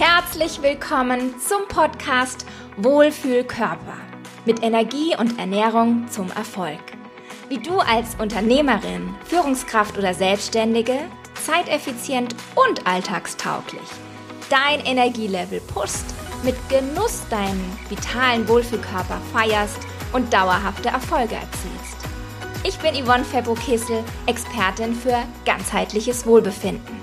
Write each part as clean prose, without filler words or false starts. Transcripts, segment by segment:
Herzlich willkommen zum Podcast Wohlfühlkörper mit Energie und Ernährung zum Erfolg. Wie du als Unternehmerin, Führungskraft oder Selbstständige zeiteffizient und alltagstauglich dein Energielevel pushst, mit Genuss deinen vitalen Wohlfühlkörper feierst und dauerhafte Erfolge erzielst. Ich bin Yvonne Febbo-Kessel, Expertin für ganzheitliches Wohlbefinden.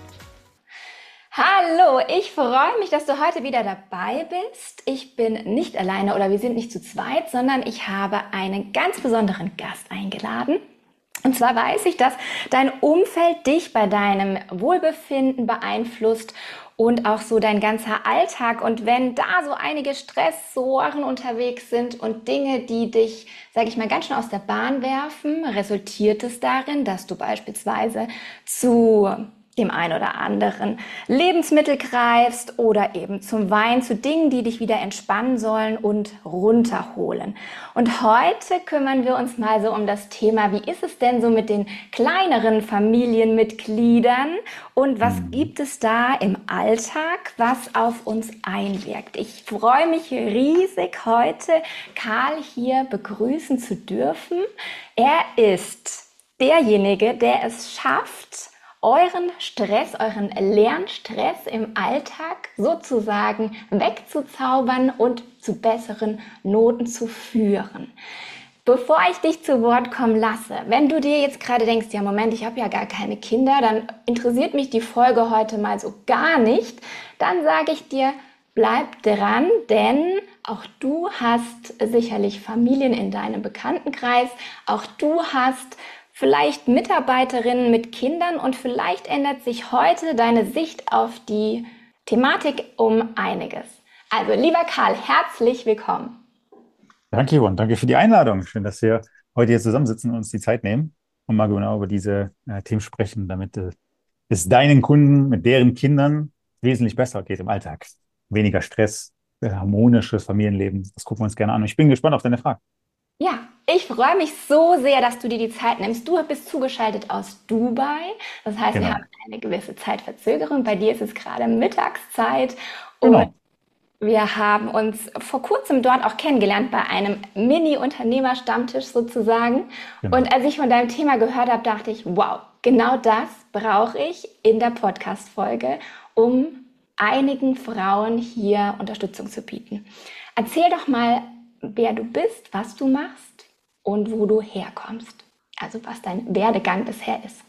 Hallo, ich freue mich, dass du heute wieder dabei bist. Ich bin nicht alleine oder wir sind nicht zu zweit, sondern ich habe einen ganz besonderen Gast eingeladen. Und zwar weiß ich, dass dein Umfeld dich bei deinem Wohlbefinden beeinflusst und auch so dein ganzer Alltag. Und wenn da so einige Stressoren unterwegs sind und Dinge, die dich, sage ich mal, ganz schön aus der Bahn werfen, resultiert es darin, dass du beispielsweise zu dem einen oder anderen Lebensmittel greifst oder eben zum Wein, zu Dingen, die dich wieder entspannen sollen und runterholen. Und heute kümmern wir uns mal so um das Thema, wie ist es denn so mit den kleineren Familienmitgliedern und was gibt es da im Alltag, was auf uns einwirkt. Ich freue mich riesig, heute Karl hier begrüßen zu dürfen. Er ist derjenige, der es schafft, euren Stress, euren Lernstress im Alltag sozusagen wegzuzaubern und zu besseren Noten zu führen. Bevor ich dich zu Wort kommen lasse, wenn du dir jetzt gerade denkst, ja Moment, ich habe ja gar keine Kinder, dann interessiert mich die Folge heute mal so gar nicht, dann sage ich dir, bleib dran, denn auch du hast sicherlich Familien in deinem Bekanntenkreis, auch du hast vielleicht Mitarbeiterinnen mit Kindern und vielleicht ändert sich heute deine Sicht auf die Thematik um einiges. Also, lieber Karl, herzlich willkommen. Danke, Yvonne. Danke für die Einladung. Schön, dass wir heute hier zusammensitzen und uns die Zeit nehmen und mal genau über diese Themen sprechen, damit es deinen Kunden mit deren Kindern wesentlich besser geht im Alltag. Weniger Stress, harmonisches Familienleben. Das gucken wir uns gerne an. Und ich bin gespannt auf deine Frage. Ja, ich freue mich so sehr, dass du dir die Zeit nimmst. Du bist zugeschaltet aus Dubai. Das heißt, wir Genau. haben eine gewisse Zeitverzögerung. Bei dir ist es gerade Mittagszeit und Genau. wir haben uns vor kurzem dort auch kennengelernt bei einem Mini-Unternehmerstammtisch sozusagen. Genau. Und als ich von deinem Thema gehört habe, dachte ich, wow, genau das brauche ich in der Podcast-Folge, um einigen Frauen hier Unterstützung zu bieten. Erzähl doch mal, wer du bist, was du machst und wo du herkommst. Also was dein Werdegang bisher ist.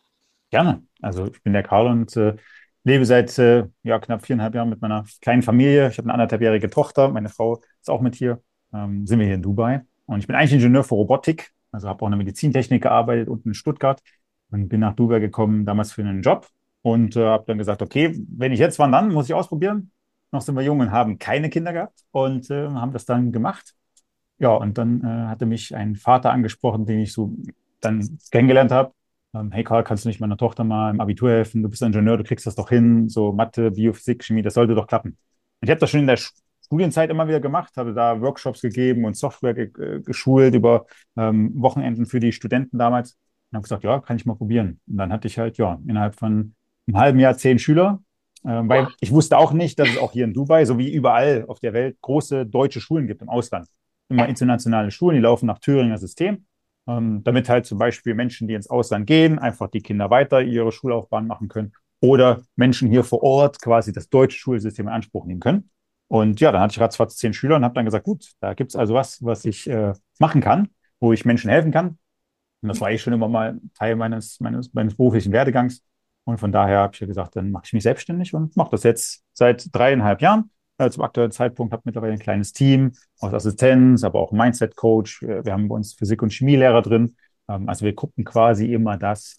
Gerne. Also ich bin der Karl und lebe seit knapp 4,5 Jahren mit meiner kleinen Familie. Ich habe eine 1,5-jährige Tochter. Meine Frau ist auch mit hier. Sind wir hier in Dubai. Und ich bin eigentlich Ingenieur für Robotik. Also habe auch in der Medizintechnik gearbeitet unten in Stuttgart und bin nach Dubai gekommen, damals für einen Job. Und habe dann gesagt, okay, wenn ich jetzt wann dann, muss ich ausprobieren. Noch sind wir jung und haben keine Kinder gehabt und haben das dann gemacht. Ja, und dann hatte mich ein Vater angesprochen, den ich so dann kennengelernt habe. Hey Karl, kannst du nicht meiner Tochter mal im Abitur helfen? Du bist Ingenieur, du kriegst das doch hin. So Mathe, Biophysik, Chemie, das sollte doch klappen. Und ich habe das schon in der Studienzeit immer wieder gemacht, habe da Workshops gegeben und Software geschult über Wochenenden für die Studenten damals. Und habe gesagt, ja, kann ich mal probieren. Und dann hatte ich halt, ja, innerhalb von einem halben Jahr 10 Schüler, weil ich wusste auch nicht, dass es auch hier in Dubai, so wie überall auf der Welt, große deutsche Schulen gibt im Ausland. Immer Ja. internationale Schulen, die laufen nach Thüringer System, damit halt zum Beispiel Menschen, die ins Ausland gehen, einfach die Kinder weiter ihre Schullaufbahn machen können oder Menschen hier vor Ort quasi das deutsche Schulsystem in Anspruch nehmen können. Und ja, dann hatte ich ratzfatz 10 Schüler und habe dann gesagt, gut, da gibt es also was ich machen kann, wo ich Menschen helfen kann. Und das war eh schon immer mal Teil meines beruflichen Werdegangs. Und von daher habe ich ja gesagt, dann mache ich mich selbstständig und mache das jetzt seit 3,5 Jahren. Zum aktuellen Zeitpunkt habe ich mittlerweile ein kleines Team aus Assistenz, aber auch Mindset-Coach. Wir haben bei uns Physik- und Chemielehrer drin. Also wir gucken quasi immer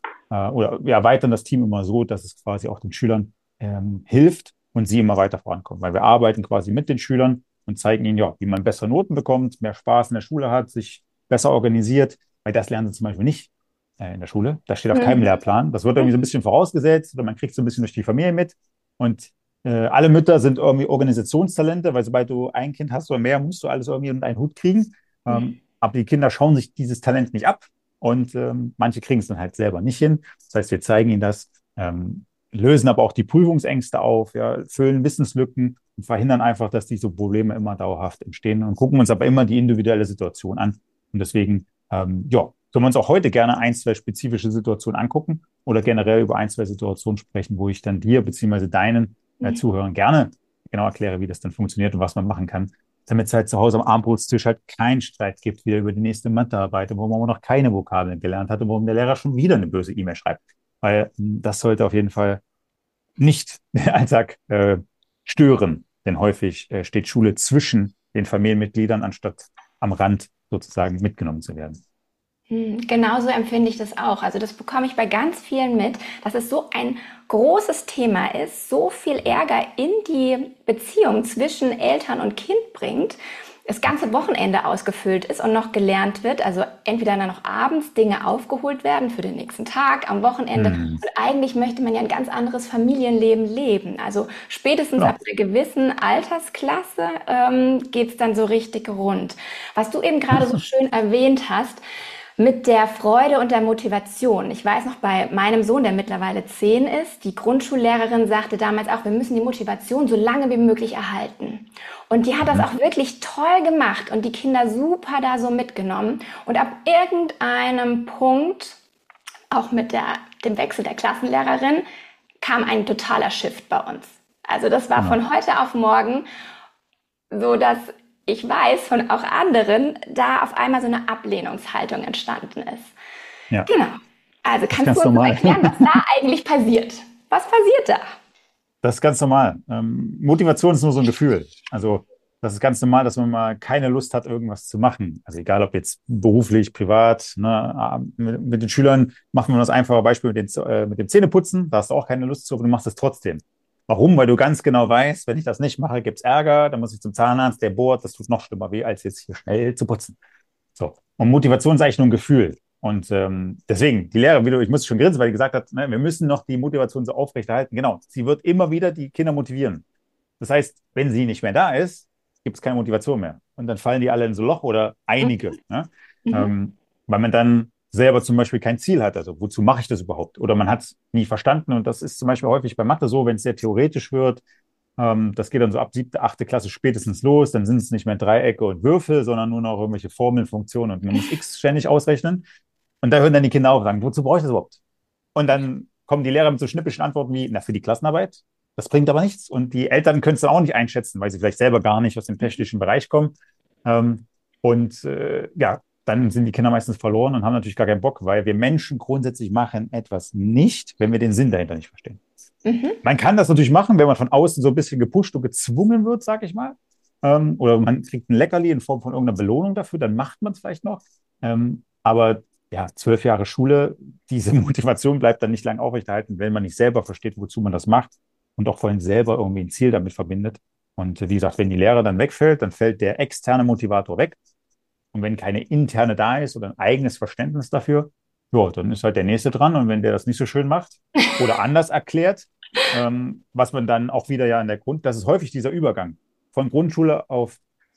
oder wir erweitern das Team immer so, dass es quasi auch den Schülern hilft und sie immer weiter vorankommen. Weil wir arbeiten quasi mit den Schülern und zeigen ihnen, ja, wie man bessere Noten bekommt, mehr Spaß in der Schule hat, sich besser organisiert, weil das lernen sie zum Beispiel nicht in der Schule. Das steht auf keinem Mhm. Lehrplan. Das wird irgendwie so ein bisschen vorausgesetzt oder man kriegt so ein bisschen durch die Familie mit. Und alle Mütter sind irgendwie Organisationstalente, weil sobald du ein Kind hast oder mehr, musst du alles irgendwie unter einen Hut kriegen. Aber die Kinder schauen sich dieses Talent nicht ab und manche kriegen es dann halt selber nicht hin. Das heißt, wir zeigen ihnen das, lösen aber auch die Prüfungsängste auf, ja, füllen Wissenslücken und verhindern einfach, dass diese Probleme immer dauerhaft entstehen und gucken uns aber immer die individuelle Situation an. Und deswegen, ja, können wir uns auch heute gerne ein, zwei spezifische Situationen angucken oder generell über ein, zwei Situationen sprechen, wo ich dann dir beziehungsweise deinen Zuhörern gerne genau erkläre, wie das dann funktioniert und was man machen kann, damit es halt zu Hause am Abendbrotstisch halt keinen Streit gibt, wieder über die nächste Mathearbeit, wo man noch keine Vokabeln gelernt hat und wo der Lehrer schon wieder eine böse E-Mail schreibt. Weil das sollte auf jeden Fall nicht den Alltag stören, denn häufig steht Schule zwischen den Familienmitgliedern, anstatt am Rand sozusagen mitgenommen zu werden. Genauso empfinde ich das auch. Also das bekomme ich bei ganz vielen mit, dass es so ein großes Thema ist, so viel Ärger in die Beziehung zwischen Eltern und Kind bringt, das ganze Wochenende ausgefüllt ist und noch gelernt wird. Also entweder dann noch abends Dinge aufgeholt werden für den nächsten Tag, am Wochenende. Hm, Und eigentlich möchte man ja ein ganz anderes Familienleben leben. Also spätestens ab genau. einer gewissen Altersklasse geht es dann so richtig rund. Was du eben gerade so schön erwähnt hast, mit der Freude und der Motivation. Ich weiß noch, bei meinem Sohn, der mittlerweile 10 ist, die Grundschullehrerin sagte damals auch, wir müssen die Motivation so lange wie möglich erhalten. Und die hat das Mhm. auch wirklich toll gemacht und die Kinder super da so mitgenommen. Und ab irgendeinem Punkt, auch mit dem Wechsel der Klassenlehrerin, kam ein totaler Shift bei uns. Also das war Genau. von heute auf morgen so, dass ich weiß von auch anderen, da auf einmal so eine Ablehnungshaltung entstanden ist. Ja, Genau. Also das ist kannst du ganz uns noch normal. erklären, was da eigentlich passiert? Was passiert da? Das ist ganz normal. Motivation ist nur so ein Gefühl. Also das ist ganz normal, dass man mal keine Lust hat, irgendwas zu machen. Also egal, ob jetzt beruflich, privat, ne, mit den Schülern machen wir das einfache Beispiel mit dem Zähneputzen. Da hast du auch keine Lust zu, aber du machst es trotzdem. Warum? Weil du ganz genau weißt, wenn ich das nicht mache, gibt's Ärger, dann muss ich zum Zahnarzt, der bohrt, das tut noch schlimmer weh, als jetzt hier schnell zu putzen. So. Und Motivation ist eigentlich nur ein Gefühl. Und deswegen, die Lehrer, ich musste schon grinsen, weil die gesagt hat, ne, wir müssen noch die Motivation so aufrechterhalten. Genau, sie wird immer wieder die Kinder motivieren. Das heißt, wenn sie nicht mehr da ist, gibt es keine Motivation mehr. Und dann fallen die alle in so ein Loch oder einige. Ne? Mhm. Weil man dann selber zum Beispiel kein Ziel hat. Also wozu mache ich das überhaupt? Oder man hat es nie verstanden. Und das ist zum Beispiel häufig bei Mathe so, wenn es sehr theoretisch wird, das geht dann so ab 7., 8. Klasse spätestens los. Dann sind es nicht mehr Dreiecke und Würfel, sondern nur noch irgendwelche Formeln, Funktionen und man muss X ständig ausrechnen. Und da hören dann die Kinder auf und sagen, wozu brauche ich das überhaupt? Und dann kommen die Lehrer mit so schnippischen Antworten wie, na, für die Klassenarbeit. Das bringt aber nichts. Und die Eltern können es dann auch nicht einschätzen, weil sie vielleicht selber gar nicht aus dem technischen Bereich kommen. Ähm, ja, dann sind die Kinder meistens verloren und haben natürlich gar keinen Bock, weil wir Menschen grundsätzlich machen etwas nicht, wenn wir den Sinn dahinter nicht verstehen. Mhm. Man kann das natürlich machen, wenn man von außen so ein bisschen gepusht und gezwungen wird, sag ich mal. Oder man kriegt ein Leckerli in Form von irgendeiner Belohnung dafür, dann macht man es vielleicht noch. Aber ja, 12 Jahre Schule, diese Motivation bleibt dann nicht lang aufrechterhalten, wenn man nicht selber versteht, wozu man das macht und auch vorhin selber irgendwie ein Ziel damit verbindet. Und wie gesagt, wenn die Lehre dann wegfällt, dann fällt der externe Motivator weg. Und wenn keine interne da ist oder ein eigenes Verständnis dafür, ja, dann ist halt der nächste dran. Und wenn der das nicht so schön macht oder anders erklärt, was man dann auch wieder ja in der das ist häufig dieser Übergang von Grundschule auf,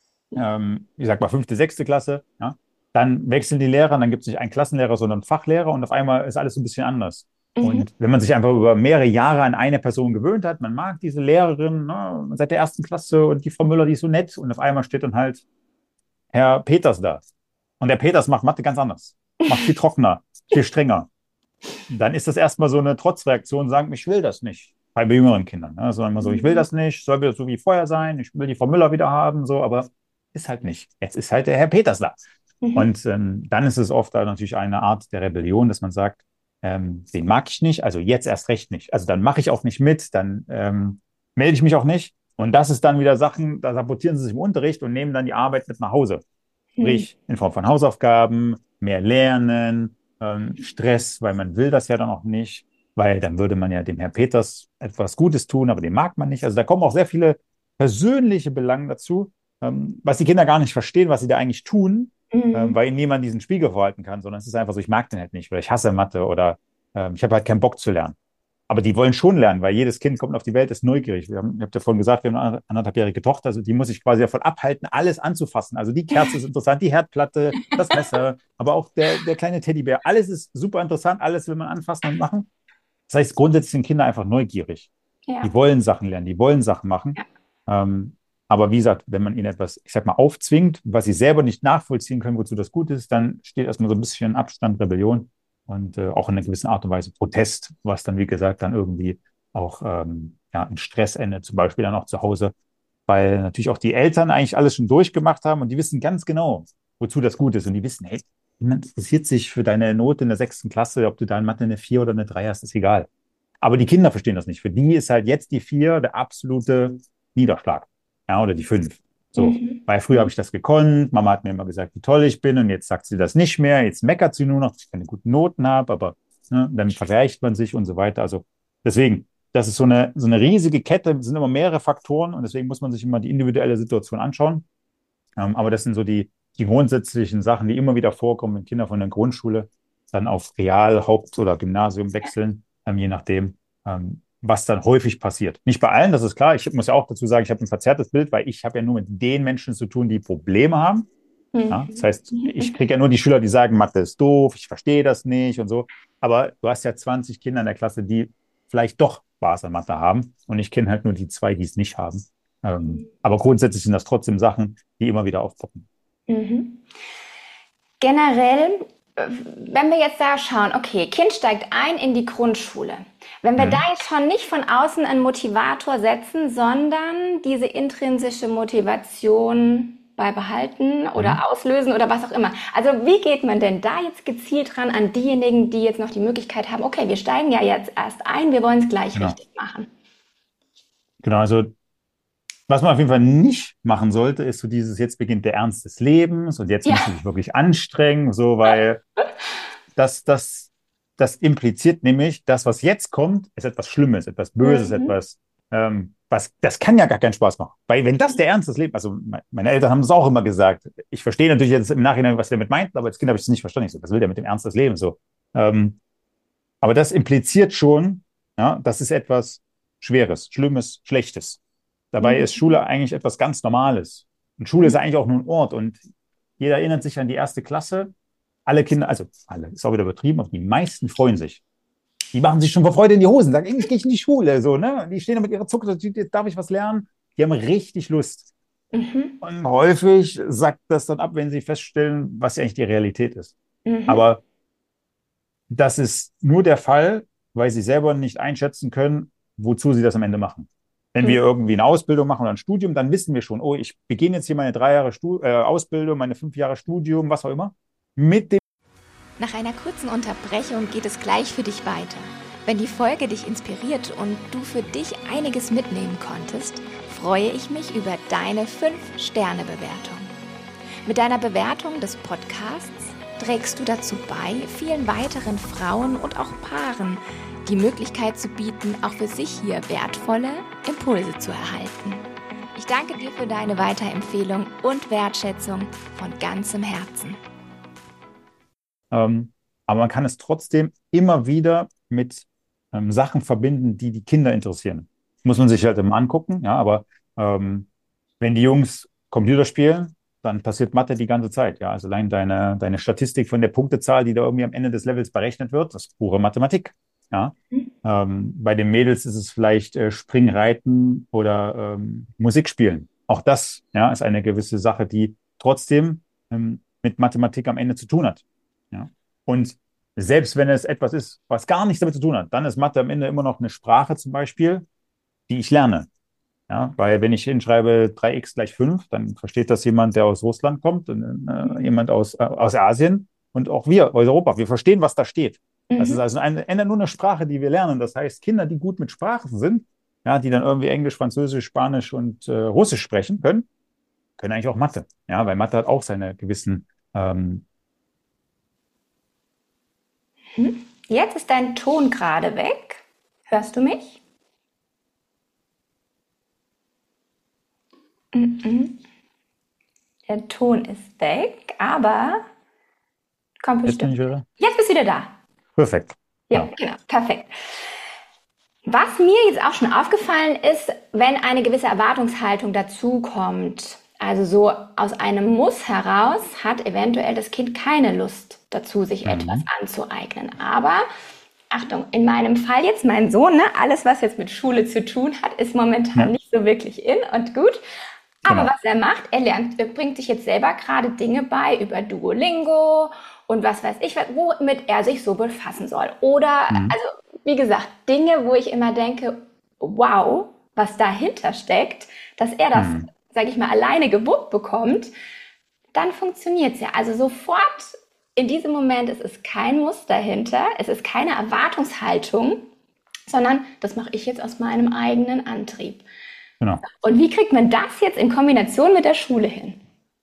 ich sag mal, 5., 6. Klasse, ja, dann wechseln die Lehrer, dann gibt es nicht einen Klassenlehrer, sondern einen Fachlehrer und auf einmal ist alles so ein bisschen anders. Mhm. Und wenn man sich einfach über mehrere Jahre an eine Person gewöhnt hat, man mag diese Lehrerin, ne, seit der 1. Klasse und die Frau Müller, die ist so nett und auf einmal steht dann halt Herr Peters da. Und der Peters macht Mathe ganz anders, macht viel trockener, viel strenger. Dann ist das erstmal so eine Trotzreaktion, sagen, ich will das nicht. Bei jüngeren Kindern. Ne? Sondern immer so, ich will Mhm. das nicht, soll wieder so wie vorher sein, ich will die Frau Müller wieder haben, so, aber ist halt nicht. Jetzt ist halt der Herr Peters da. Mhm. Und dann ist es oft da natürlich eine Art der Rebellion, dass man sagt, den mag ich nicht, also jetzt erst recht nicht. Also dann mache ich auch nicht mit, dann melde ich mich auch nicht. Und das ist dann wieder Sachen, da sabotieren sie sich im Unterricht und nehmen dann die Arbeit mit nach Hause. Mhm. Sprich, in Form von Hausaufgaben, mehr Lernen, Stress, weil man will das ja dann auch nicht, weil dann würde man ja dem Herrn Peters etwas Gutes tun, aber den mag man nicht. Also da kommen auch sehr viele persönliche Belange dazu, was die Kinder gar nicht verstehen, was sie da eigentlich tun, Mhm. weil ihnen niemand diesen Spiegel vorhalten kann, sondern es ist einfach so, ich mag den halt nicht oder ich hasse Mathe oder ich habe halt keinen Bock zu lernen. Aber die wollen schon lernen, weil jedes Kind kommt auf die Welt, ist neugierig. Ich habe ja vorhin gesagt, wir haben eine 1,5-jährige Tochter, also die muss sich quasi davon abhalten, alles anzufassen. Also die Kerze ist interessant, die Herdplatte, das Messer, aber auch der kleine Teddybär. Alles ist super interessant, alles will man anfassen und machen. Das heißt, grundsätzlich sind Kinder einfach neugierig. Ja. Die wollen Sachen lernen, die wollen Sachen machen. Ja. Aber wie gesagt, wenn man ihnen etwas, ich sag mal, aufzwingt, was sie selber nicht nachvollziehen können, wozu das gut ist, dann steht erstmal so ein bisschen Abstand, Rebellion und auch in einer gewissen Art und Weise Protest, was dann, wie gesagt, dann irgendwie auch ja, ein Stress endet, zum Beispiel dann auch zu Hause, weil natürlich auch die Eltern eigentlich alles schon durchgemacht haben und die wissen ganz genau, wozu das gut ist. Und die wissen, hey, niemand interessiert sich für deine Note in der 6. Klasse, ob du da in Mathe eine 4 oder eine 3 hast, ist egal. Aber die Kinder verstehen das nicht. Für die ist halt jetzt die 4 der absolute Niederschlag. Ja, oder die 5. So. Mhm. Weil früher habe ich das gekonnt. Mama hat mir immer gesagt, wie toll ich bin. Und jetzt sagt sie das nicht mehr. Jetzt meckert sie nur noch, dass ich keine guten Noten habe. Aber ne, dann vergleicht man sich und so weiter. Also deswegen, das ist so eine riesige Kette. Es sind immer mehrere Faktoren. Und deswegen muss man sich immer die individuelle Situation anschauen. Aber das sind so die grundsätzlichen Sachen, die immer wieder vorkommen, wenn Kinder von der Grundschule dann auf Real-, Haupt- oder Gymnasium wechseln, je nachdem, was dann häufig passiert. Nicht bei allen, das ist klar. Ich muss ja auch dazu sagen, ich habe ein verzerrtes Bild, weil ich habe ja nur mit den Menschen zu tun, die Probleme haben. Ja? Das Mhm. heißt, ich kriege ja nur die Schüler, die sagen, Mathe ist doof, ich verstehe das nicht und so. Aber du hast ja 20 Kinder in der Klasse, die vielleicht doch Spaß an Mathe haben. Und ich kenne halt nur die 2, die es nicht haben. Aber grundsätzlich sind das trotzdem Sachen, die immer wieder aufpoppen. Mhm. Generell, wenn wir jetzt da schauen, okay, Kind steigt ein in die Grundschule. Wenn wir da Mhm. jetzt schon nicht von außen einen Motivator setzen, sondern diese intrinsische Motivation beibehalten Mhm. oder auslösen oder was auch immer. Also wie geht man denn da jetzt gezielt ran an diejenigen, die jetzt noch die Möglichkeit haben, okay, wir steigen ja jetzt erst ein, wir wollen es gleich Genau. richtig machen. Genau, also was man auf jeden Fall nicht machen sollte, ist so dieses, jetzt beginnt der Ernst des Lebens und jetzt Ja. musst du dich wirklich anstrengen, so, weil das, das, das impliziert nämlich, das, was jetzt kommt, ist etwas Schlimmes, etwas Böses, Mhm. etwas, das kann ja gar keinen Spaß machen. Weil wenn das der Ernst des Lebens, also meine Eltern haben das auch immer gesagt. Ich verstehe natürlich jetzt im Nachhinein, was sie damit meinten, aber als Kind habe ich es nicht verstanden. Ich so, was will der mit dem Ernst des Lebens? So, aber das impliziert schon, ja, das ist etwas Schweres, Schlimmes, Schlechtes. Dabei ist Mhm. Schule eigentlich etwas ganz Normales. Und Schule ist eigentlich auch nur ein Ort. Und jeder erinnert sich an die 1. Klasse. Alle Kinder, also alle, ist auch wieder übertrieben, aber die meisten freuen sich. Die machen sich schon vor Freude in die Hosen, sagen, endlich gehe ich in die Schule. So, ne? Die stehen da mit ihrer Zucker, jetzt darf ich was lernen. Die haben richtig Lust. Mhm. Und häufig sackt das dann ab, wenn sie feststellen, was ja eigentlich die Realität ist. Mhm. Aber das ist nur der Fall, weil sie selber nicht einschätzen können, wozu sie das am Ende machen. Wenn Mhm. wir irgendwie eine Ausbildung machen oder ein Studium, dann wissen wir schon, oh, ich beginne jetzt hier meine 3 Jahre Ausbildung, meine 5 Jahre Studium, was auch immer, mit dem. Nach einer kurzen Unterbrechung geht es gleich für dich weiter. Wenn die Folge dich inspiriert und du für dich einiges mitnehmen konntest, freue ich mich über deine 5-Sterne-Bewertung. Mit deiner Bewertung des Podcasts trägst du dazu bei, vielen weiteren Frauen und auch Paaren die Möglichkeit zu bieten, auch für sich hier wertvolle Impulse zu erhalten. Ich danke dir für deine Weiterempfehlung und Wertschätzung von ganzem Herzen. Aber man kann es trotzdem immer wieder mit Sachen verbinden, die die Kinder interessieren. Muss man sich halt immer angucken, ja, aber ähm, wenn die Jungs Computer spielen, dann passiert Mathe die ganze Zeit, ja. Also allein deine Statistik von der Punktezahl, die da irgendwie am Ende des Levels berechnet wird, das ist pure Mathematik, ja. Bei den Mädels ist es vielleicht Springreiten oder Musik spielen. Auch das, ja, ist eine gewisse Sache, die trotzdem mit Mathematik am Ende zu tun hat. Ja. Und selbst wenn es etwas ist, was gar nichts damit zu tun hat, dann ist Mathe am Ende immer noch eine Sprache zum Beispiel, die ich lerne. Ja, weil wenn ich hinschreibe 3x gleich 5, dann versteht das jemand, der aus Russland kommt und jemand aus Asien und auch wir aus Europa. Wir verstehen, was da steht. Das ist Mhm. also eine, Ende nur eine Sprache, die wir lernen. Das heißt, Kinder, die gut mit Sprachen sind, ja, die dann irgendwie Englisch, Französisch, Spanisch und Russisch sprechen können, können eigentlich auch Mathe. Ja, weil Mathe hat auch seine gewissen Jetzt ist dein Ton gerade weg. Hörst du mich? Mhm. Der Ton ist weg, aber kommt Jetzt bin bestimmt. ich wieder. Jetzt bist du wieder da. Perfekt. Ja, Genau. genau, perfekt. Was mir jetzt auch schon aufgefallen ist, wenn eine gewisse Erwartungshaltung dazukommt, also so aus einem Muss heraus, hat eventuell das Kind keine Lust dazu, sich etwas Mhm. anzueignen. Aber Achtung, in meinem Fall jetzt mein Sohn, ne, alles, was jetzt mit Schule zu tun hat, ist momentan Ja, nicht so wirklich in und gut. Aber genau. was er macht, er bringt sich jetzt selber gerade Dinge bei über Duolingo und was weiß ich, womit er sich so befassen soll. Oder, Mhm. also, wie gesagt, Dinge, wo ich immer denke, wow, was dahinter steckt, dass er das, Mhm. sage ich mal, alleine gewuppt bekommt, dann funktioniert es ja. Also sofort in diesem Moment, es ist kein Muss dahinter, es ist keine Erwartungshaltung, sondern das mache ich jetzt aus meinem eigenen Antrieb. Genau. Und wie kriegt man das jetzt in Kombination mit der Schule hin?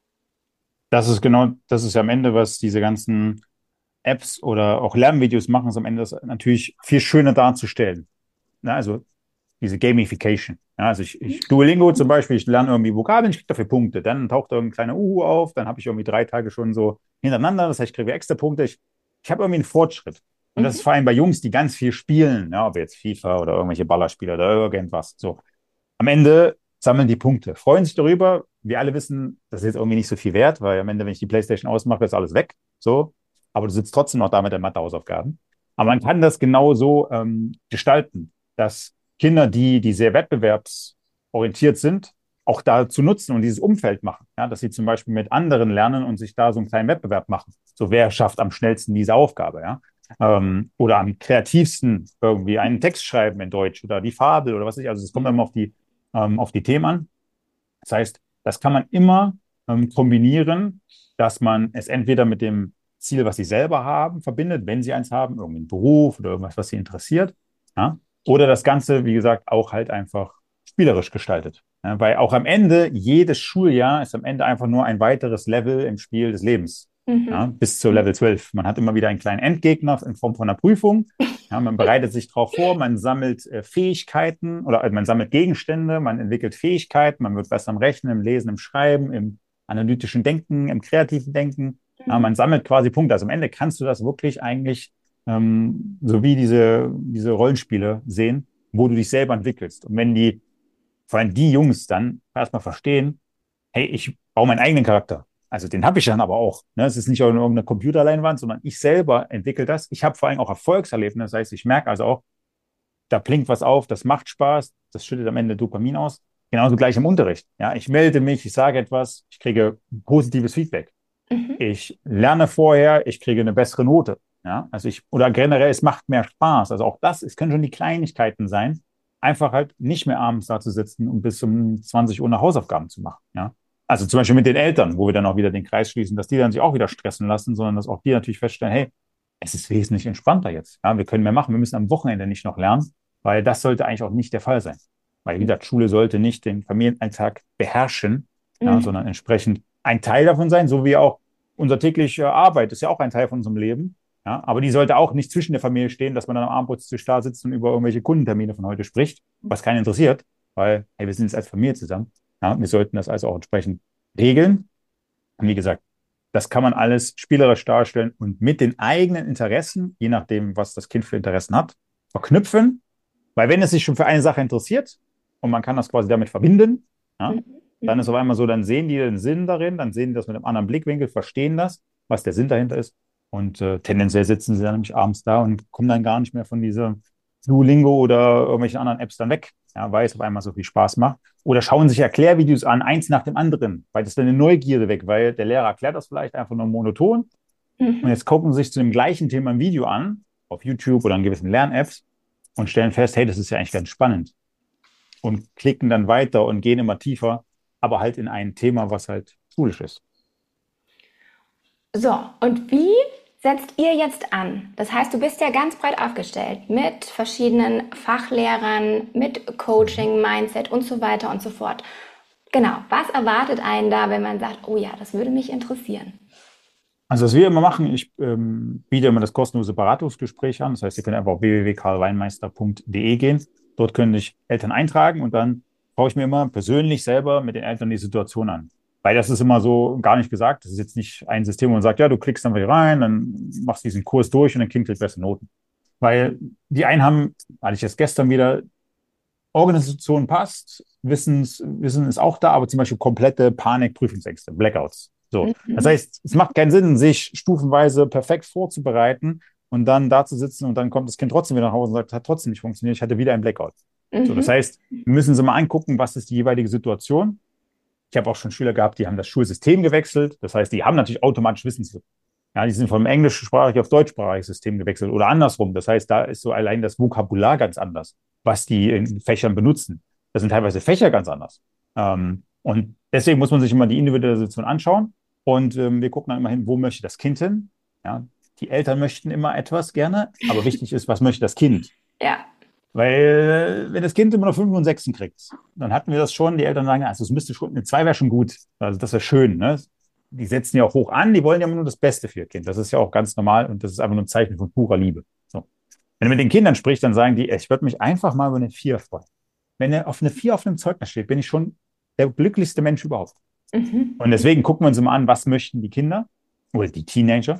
Das ist ja am Ende, was diese ganzen Apps oder auch Lernvideos machen, ist am Ende das natürlich viel schöner darzustellen. Na, also diese Gamification. Ja, also Duolingo zum Beispiel, ich lerne irgendwie Vokabeln, ich kriege dafür Punkte. Dann taucht da irgendein kleiner Uhu auf, dann habe ich irgendwie 3 Tage schon so hintereinander, das heißt, ich kriege extra Punkte. Ich habe irgendwie einen Fortschritt. Und das ist Mhm. vor allem bei Jungs, die ganz viel spielen, ja, ob jetzt FIFA oder irgendwelche Ballerspiele oder irgendwas. So. Am Ende sammeln die Punkte, freuen sich darüber. Wir alle wissen, das ist jetzt irgendwie nicht so viel wert, weil am Ende, wenn ich die PlayStation ausmache, ist alles weg. So. Aber du sitzt trotzdem noch da mit den Mathehausaufgaben. Aber man kann das genau so gestalten, dass Kinder, die sehr wettbewerbsorientiert sind, auch dazu nutzen und dieses Umfeld machen. Ja, dass sie zum Beispiel mit anderen lernen und sich da so einen kleinen Wettbewerb machen. So, wer schafft am schnellsten diese Aufgabe, ja? Oder am kreativsten irgendwie einen Text schreiben in Deutsch oder die Fabel oder was weiß ich. Also es kommt immer auf die Themen an. Das heißt, das kann man immer kombinieren, dass man es entweder mit dem Ziel, was sie selber haben, verbindet, wenn sie eins haben, irgendeinen Beruf oder irgendwas, was sie interessiert. Ja? Oder das Ganze, wie gesagt, auch halt einfach spielerisch gestaltet. Ja? Weil auch am Ende, jedes Schuljahr ist am Ende einfach nur ein weiteres Level im Spiel des Lebens. Ja? Mhm. Bis zur Level 12. Man hat immer wieder einen kleinen Endgegner in Form von einer Prüfung. Ja, man bereitet sich darauf vor, man sammelt Fähigkeiten oder man sammelt Gegenstände, man entwickelt Fähigkeiten, man wird besser im Rechnen, im Lesen, im Schreiben, im analytischen Denken, im kreativen Denken. Ja, man sammelt quasi Punkte. Also am Ende kannst du das wirklich eigentlich so wie diese Rollenspiele sehen, wo du dich selber entwickelst. Und wenn vor allem die Jungs dann erstmal verstehen, hey, ich baue meinen eigenen Charakter. Also den habe ich dann aber auch. Ne? Es ist nicht auf irgendeiner Computerleinwand, sondern ich selber entwickle das. Ich habe vor allem auch Erfolgserlebnisse. Das heißt, ich merke also auch, da blinkt was auf, das macht Spaß, das schüttet am Ende Dopamin aus. Genauso gleich im Unterricht. Ja, ich melde mich, ich sage etwas, ich kriege positives Feedback. Mhm. Ich lerne vorher, ich kriege eine bessere Note. Ja, oder generell, es macht mehr Spaß. Also auch das, es können schon die Kleinigkeiten sein, einfach halt nicht mehr abends da zu sitzen und bis um 20 Uhr noch Hausaufgaben zu machen. Ja, also zum Beispiel mit den Eltern, wo wir dann auch wieder den Kreis schließen, dass die dann sich auch wieder stressen lassen, sondern dass auch die natürlich feststellen, hey, es ist wesentlich entspannter jetzt. Ja, wir können mehr machen. Wir müssen am Wochenende nicht noch lernen, weil das sollte eigentlich auch nicht der Fall sein. Weil, wie gesagt, Schule sollte nicht den Familienalltag beherrschen, ja, Mhm. sondern entsprechend ein Teil davon sein, so wie auch unsere tägliche Arbeit ist ja auch ein Teil von unserem Leben. Ja, aber die sollte auch nicht zwischen der Familie stehen, dass man dann am Abendbrotstisch da sitzt und über irgendwelche Kundentermine von heute spricht, was keinen interessiert, weil, hey, wir sind jetzt als Familie zusammen. Ja, wir sollten das also auch entsprechend regeln. Und wie gesagt, das kann man alles spielerisch darstellen und mit den eigenen Interessen, je nachdem, was das Kind für Interessen hat, verknüpfen. Weil wenn es sich schon für eine Sache interessiert und man kann das quasi damit verbinden, ja, Mhm. dann ist Mhm. auf einmal so, dann sehen die den Sinn darin, dann sehen die das mit einem anderen Blickwinkel, verstehen das, was der Sinn dahinter ist. Und tendenziell sitzen sie dann nämlich abends da und kommen dann gar nicht mehr von dieser Duolingo oder irgendwelchen anderen Apps dann weg, ja, weil es auf einmal so viel Spaß macht. Oder schauen sich Erklärvideos an, eins nach dem anderen, weil das ist dann eine Neugierde weg, weil der Lehrer erklärt das vielleicht einfach nur monoton und Mhm. jetzt gucken sie sich zu dem gleichen Thema ein Video an, auf YouTube oder in gewissen Lern-Apps und stellen fest, hey, das ist ja eigentlich ganz spannend und klicken dann weiter und gehen immer tiefer, aber halt in ein Thema, was halt schulisch ist. So, und wie setzt ihr jetzt an? Das heißt, du bist ja ganz breit aufgestellt mit verschiedenen Fachlehrern, mit Mhm. Coaching, Mindset und so weiter und so fort. Genau, was erwartet einen da, wenn man sagt, oh ja, das würde mich interessieren? Also was wir immer machen, ich biete immer das kostenlose Beratungsgespräch an. Das heißt, ihr könnt einfach auf www.karlweinmeister.de gehen. Dort können sich Eltern eintragen und dann schaue ich mir immer persönlich selber mit den Eltern die Situation an. Weil das ist immer so gar nicht gesagt. Das ist jetzt nicht ein System, wo man sagt, ja, du klickst dann wieder rein, dann machst du diesen Kurs durch und dann kriegst du bessere Noten. Weil die einen haben, hatte ich jetzt gestern wieder, Organisation passt, Wissen ist auch da, aber zum Beispiel komplette Panik, Prüfungsängste, Blackouts. So. Das Mhm. heißt, es macht keinen Sinn, sich stufenweise perfekt vorzubereiten und dann da zu sitzen und dann kommt das Kind trotzdem wieder nach Hause und sagt, hat trotzdem nicht funktioniert, ich hatte wieder einen Blackout. So, das Mhm. heißt, wir müssen uns mal angucken, was ist die jeweilige Situation. Ich habe auch schon Schüler gehabt, die haben das Schulsystem gewechselt. Das heißt, die haben natürlich automatisch Wissenslücken. Ja, die sind vom englischsprachigen auf deutschsprachiges System gewechselt oder andersrum. Das heißt, da ist so allein das Vokabular ganz anders, was die in Fächern benutzen. Das sind teilweise Fächer ganz anders. Und deswegen muss man sich immer die individuelle Situation anschauen. Und wir gucken dann immer hin, wo möchte das Kind hin? Ja, die Eltern möchten immer etwas gerne, aber wichtig ist, was möchte das Kind? Ja. Weil, wenn das Kind immer noch 5 und 6 kriegt, dann hatten wir das schon, die Eltern sagen, also es müsste schon, eine 2 wäre schon gut. Also das wäre schön, ne? Die setzen ja auch hoch an, die wollen ja immer nur das Beste für ihr Kind. Das ist ja auch ganz normal und das ist einfach nur ein Zeichen von purer Liebe. So. Wenn du mit den Kindern sprichst, dann sagen die, ich würde mich einfach mal über eine 4 freuen. Wenn er auf eine 4 auf einem Zeugnis steht, bin ich schon der glücklichste Mensch überhaupt. Mhm. Und deswegen gucken wir uns immer an, was möchten die Kinder oder die Teenager.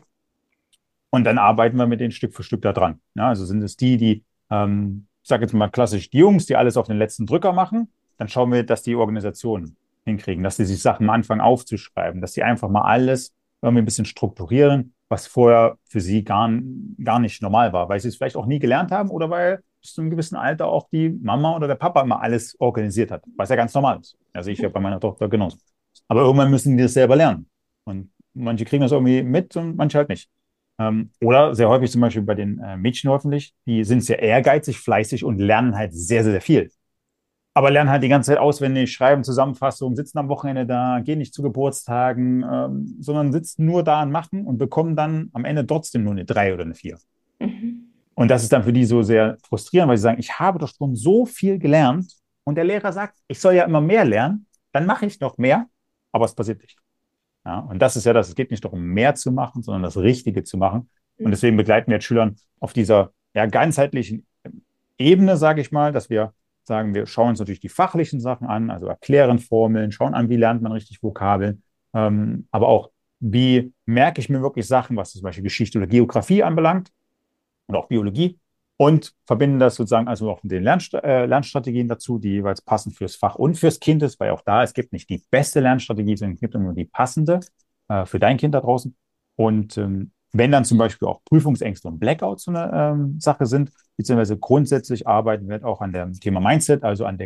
Und dann arbeiten wir mit denen Stück für Stück da dran. Ja, also sind es die, ich sage jetzt mal klassisch die Jungs, die alles auf den letzten Drücker machen, dann schauen wir, dass die Organisationen hinkriegen, dass die sich Sachen anfangen aufzuschreiben, dass die einfach mal alles irgendwie ein bisschen strukturieren, was vorher für sie gar nicht normal war, weil sie es vielleicht auch nie gelernt haben oder weil bis zu einem gewissen Alter auch die Mama oder der Papa immer alles organisiert hat, was ja ganz normal ist. Also ich ja bei meiner Tochter genauso. Aber irgendwann müssen die das selber lernen. Und manche kriegen das irgendwie mit und manche halt nicht. Oder sehr häufig zum Beispiel bei den Mädchen hoffentlich, die sind sehr ehrgeizig, fleißig und lernen halt sehr, sehr viel. Aber lernen halt die ganze Zeit auswendig, schreiben Zusammenfassungen, sitzen am Wochenende da, gehen nicht zu Geburtstagen, sondern sitzen nur da und machen und bekommen dann am Ende trotzdem nur eine 3 oder eine 4. Mhm. Und das ist dann für die so sehr frustrierend, weil sie sagen, ich habe doch schon so viel gelernt und der Lehrer sagt, ich soll ja immer mehr lernen, dann mache ich noch mehr, aber es passiert nicht. Ja, und das ist ja das, es geht nicht darum, mehr zu machen, sondern das Richtige zu machen. Und Mhm. deswegen begleiten wir jetzt Schülern auf dieser ja, ganzheitlichen Ebene, sage ich mal, dass wir sagen, wir schauen uns natürlich die fachlichen Sachen an, also erklären Formeln, schauen an, wie lernt man richtig Vokabeln, aber auch, wie merke ich mir wirklich Sachen, was zum Beispiel Geschichte oder Geografie anbelangt und auch Biologie und verbinden das sozusagen also auch mit den Lernstrategien dazu, die jeweils passend fürs Fach und fürs Kind ist, weil auch da, es gibt nicht die beste Lernstrategie, sondern es gibt nur die passende für dein Kind da draußen. Und wenn dann zum Beispiel auch Prüfungsängste und Blackouts so eine Sache sind, beziehungsweise grundsätzlich arbeiten wir auch an dem Thema Mindset, also an der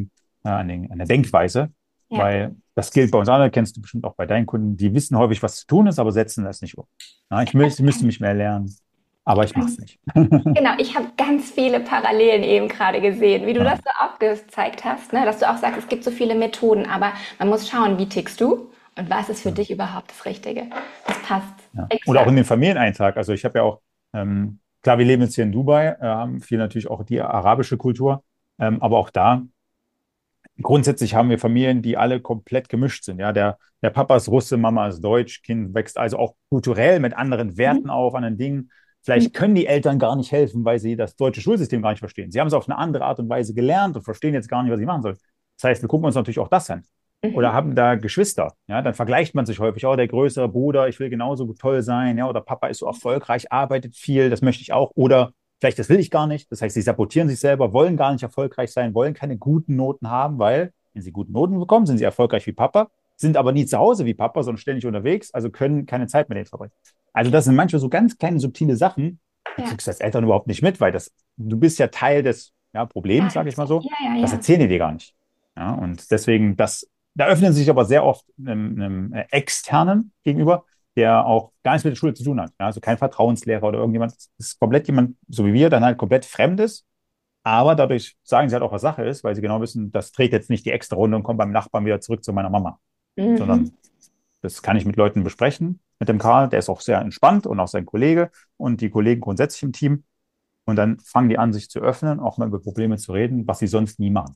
an der Denkweise, Ja. weil das gilt bei uns alle, kennst du bestimmt auch bei deinen Kunden, die wissen häufig, was zu tun ist, aber setzen das nicht um. Ja, müsste mich mehr lernen, aber ich mache es nicht. Genau, ich habe ganz viele Parallelen eben gerade gesehen, wie du Ja, das so auch gezeigt hast, ne? Dass du auch sagst, es gibt so viele Methoden, aber man muss schauen, wie tickst du und was ist für ja, dich überhaupt das Richtige. Das passt ja. Oder auch exakt. in den Familieneintrag. Also ich habe ja auch, klar, wir leben jetzt hier in Dubai, haben viel natürlich auch die arabische Kultur, aber auch da grundsätzlich haben wir Familien, die alle komplett gemischt sind. Ja, der Papa ist Russe, Mama ist Deutsch, Kind wächst also auch kulturell mit anderen Werten Mhm. auf, anderen Dingen. Vielleicht können die Eltern gar nicht helfen, weil sie das deutsche Schulsystem gar nicht verstehen. Sie haben es auf eine andere Art und Weise gelernt und verstehen jetzt gar nicht, was sie machen sollen. Das heißt, wir gucken uns natürlich auch das an. Oder Mhm. haben da Geschwister. Ja, dann vergleicht man sich häufig. Oh, der größere Bruder, ich will genauso toll sein. Ja, oder Papa ist so erfolgreich, arbeitet viel, das möchte ich auch. Oder vielleicht, das will ich gar nicht. Das heißt, sie sabotieren sich selber, wollen gar nicht erfolgreich sein, wollen keine guten Noten haben, weil, wenn sie gute Noten bekommen, sind sie erfolgreich wie Papa, sind aber nie zu Hause wie Papa, sondern ständig unterwegs, also können keine Zeit mit denen verbringen. Also, das sind manchmal so ganz kleine subtile Sachen, die Ja. kriegst du als Eltern überhaupt nicht mit, weil du bist ja Teil des ja, Problems, sage ich mal so. Ja, ja, Das ja. erzählen die dir gar nicht. Ja, und deswegen, da öffnen sie sich aber sehr oft einem Externen gegenüber, der auch gar nichts mit der Schule zu tun hat. Ja, also kein Vertrauenslehrer oder irgendjemand. Das ist komplett jemand, so wie wir, dann halt komplett fremd ist. Aber dadurch sagen sie halt auch, was Sache ist, weil sie genau wissen, das dreht jetzt nicht die extra Runde und kommt beim Nachbarn wieder zurück zu meiner Mama. Mhm. Sondern das kann ich mit Leuten besprechen. Mit dem Karl, der ist auch sehr entspannt und auch sein Kollege und die Kollegen grundsätzlich im Team. Und dann fangen die an, sich zu öffnen, auch mal über Probleme zu reden, was sie sonst nie machen.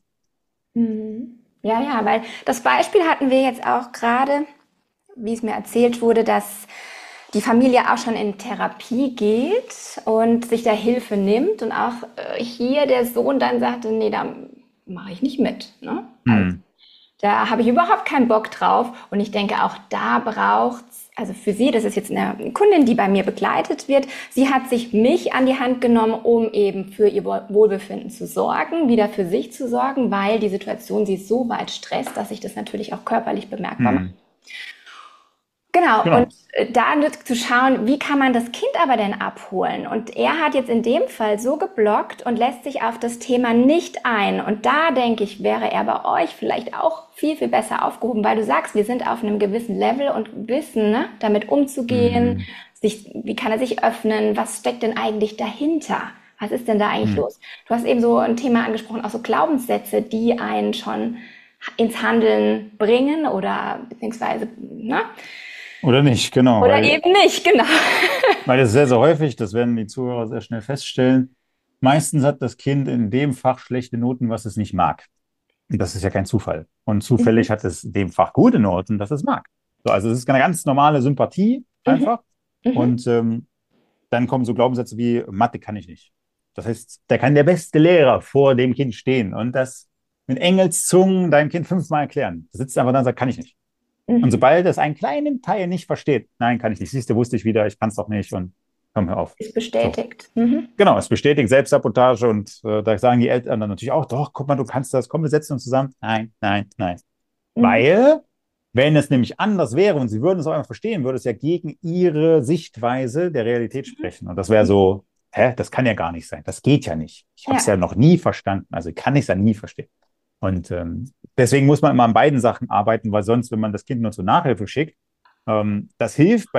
Mhm. Ja, ja, weil das Beispiel hatten wir jetzt auch gerade, wie es mir erzählt wurde, dass die Familie auch schon in Therapie geht und sich da Hilfe nimmt und auch hier der Sohn dann sagte, nee, da mache ich nicht mit. Ne? Also Hm. da habe ich überhaupt keinen Bock drauf und ich denke, auch da braucht's, also für sie, das ist jetzt eine Kundin, die bei mir begleitet wird, sie hat sich mich an die Hand genommen, um eben für ihr Wohlbefinden zu sorgen, wieder für sich zu sorgen, weil die Situation sie so weit stresst, dass sich das natürlich auch körperlich bemerkbar macht. Hm. Genau, und Genau. da zu schauen, wie kann man das Kind aber denn abholen? Und er hat jetzt in dem Fall so geblockt und lässt sich auf das Thema nicht ein. Und da denke ich, wäre er bei euch vielleicht auch viel, viel besser aufgehoben, weil du sagst, wir sind auf einem gewissen Level und wissen, ne, damit umzugehen, Mhm. wie kann er sich öffnen, was steckt denn eigentlich dahinter? Was ist denn da eigentlich Mhm. los? Du hast eben so ein Thema angesprochen, auch so Glaubenssätze, die einen schon ins Handeln bringen oder beziehungsweise, ne? Oder nicht, genau, Oder eben nicht, genau. weil das ist sehr, sehr häufig, das werden die Zuhörer sehr schnell feststellen. Meistens hat das Kind in dem Fach schlechte Noten, was es nicht mag. Und das ist ja kein Zufall. Und Mhm, zufällig hat es in dem Fach gute Noten, das es mag. So, also es ist eine ganz normale Sympathie mhm, einfach. mhm. Und dann kommen so Glaubenssätze wie Mathe kann ich nicht. Das heißt, da kann der beste Lehrer vor dem Kind stehen und das mit Engelszungen deinem Kind fünfmal erklären. Das sitzt einfach da und sagt, kann ich nicht. Und Mhm. sobald es einen kleinen Teil nicht versteht, nein, kann ich nicht. Siehst du, wusste ich wieder, ich kann es doch nicht und komm, hör auf. Ist So. bestätigt. Mhm. Genau, es bestätigt Selbstsabotage und da sagen die Eltern dann natürlich auch, doch, guck mal, du kannst das, komm, wir setzen uns zusammen. Nein, nein, nein. Mhm. Weil, wenn es nämlich anders wäre und sie würden es auch einfach verstehen, würde es ja gegen ihre Sichtweise der Realität sprechen. Und das wäre so, hä, das kann ja gar nicht sein. Das geht ja nicht. Ich habe es Ja. ja noch nie verstanden. Also kann ich es ja nie verstehen. Und deswegen muss man immer an beiden Sachen arbeiten, weil sonst, wenn man das Kind nur zur Nachhilfe schickt, das hilft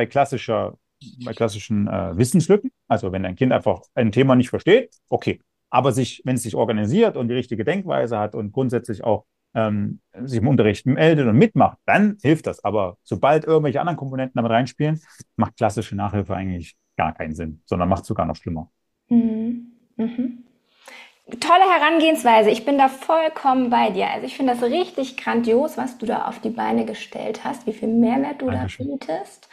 bei klassischen Wissenslücken. Also wenn ein Kind einfach ein Thema nicht versteht, okay. Aber wenn es sich organisiert und die richtige Denkweise hat und grundsätzlich auch sich im Unterricht meldet und mitmacht, dann hilft das. Aber sobald irgendwelche anderen Komponenten damit reinspielen, macht klassische Nachhilfe eigentlich gar keinen Sinn, sondern macht es sogar noch schlimmer. Mhm. Mhm. Tolle Herangehensweise. Ich bin da vollkommen bei dir. Also ich finde das richtig grandios, was du da auf die Beine gestellt hast, wie viel Mehrwert du da Dankeschön. bietest.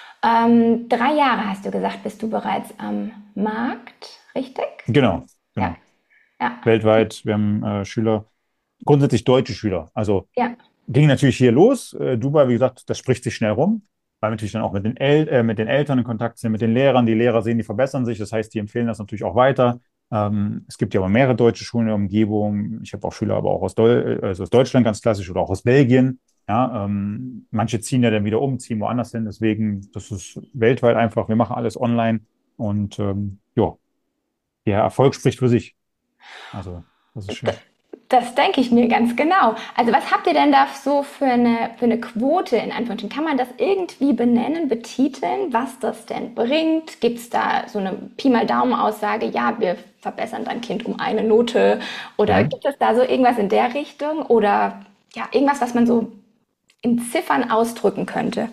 3 Jahre hast du gesagt, bist du bereits am Markt, richtig? Genau, Ja, genau. ja, Weltweit, wir haben Schüler, grundsätzlich deutsche Schüler. Also ja, ging natürlich hier los. Dubai, wie gesagt, das spricht sich schnell rum, weil wir natürlich dann auch mit den Eltern in Kontakt sind, mit den Lehrern. Die Lehrer sehen, die verbessern sich. Das heißt, die empfehlen das natürlich auch weiter. Es gibt ja aber mehrere deutsche Schulen in der Umgebung. Ich habe auch Schüler, aber auch also aus Deutschland ganz klassisch oder auch aus Belgien. Ja, manche ziehen ja dann wieder um, ziehen woanders hin. Deswegen, das ist weltweit einfach. Wir machen alles online und ja, der Erfolg spricht für sich. Also, das ist schön. das denke ich mir ganz genau. Also was habt ihr denn da so für eine Quote in Anführungsstrichen? Kann man das irgendwie benennen, betiteln, was das denn bringt? Gibt es da so eine Pi mal Daumen-Aussage, ja, wir verbessern dein Kind um eine Note? Oder Mhm. gibt es da so irgendwas in der Richtung? Oder ja, irgendwas, was man so in Ziffern ausdrücken könnte?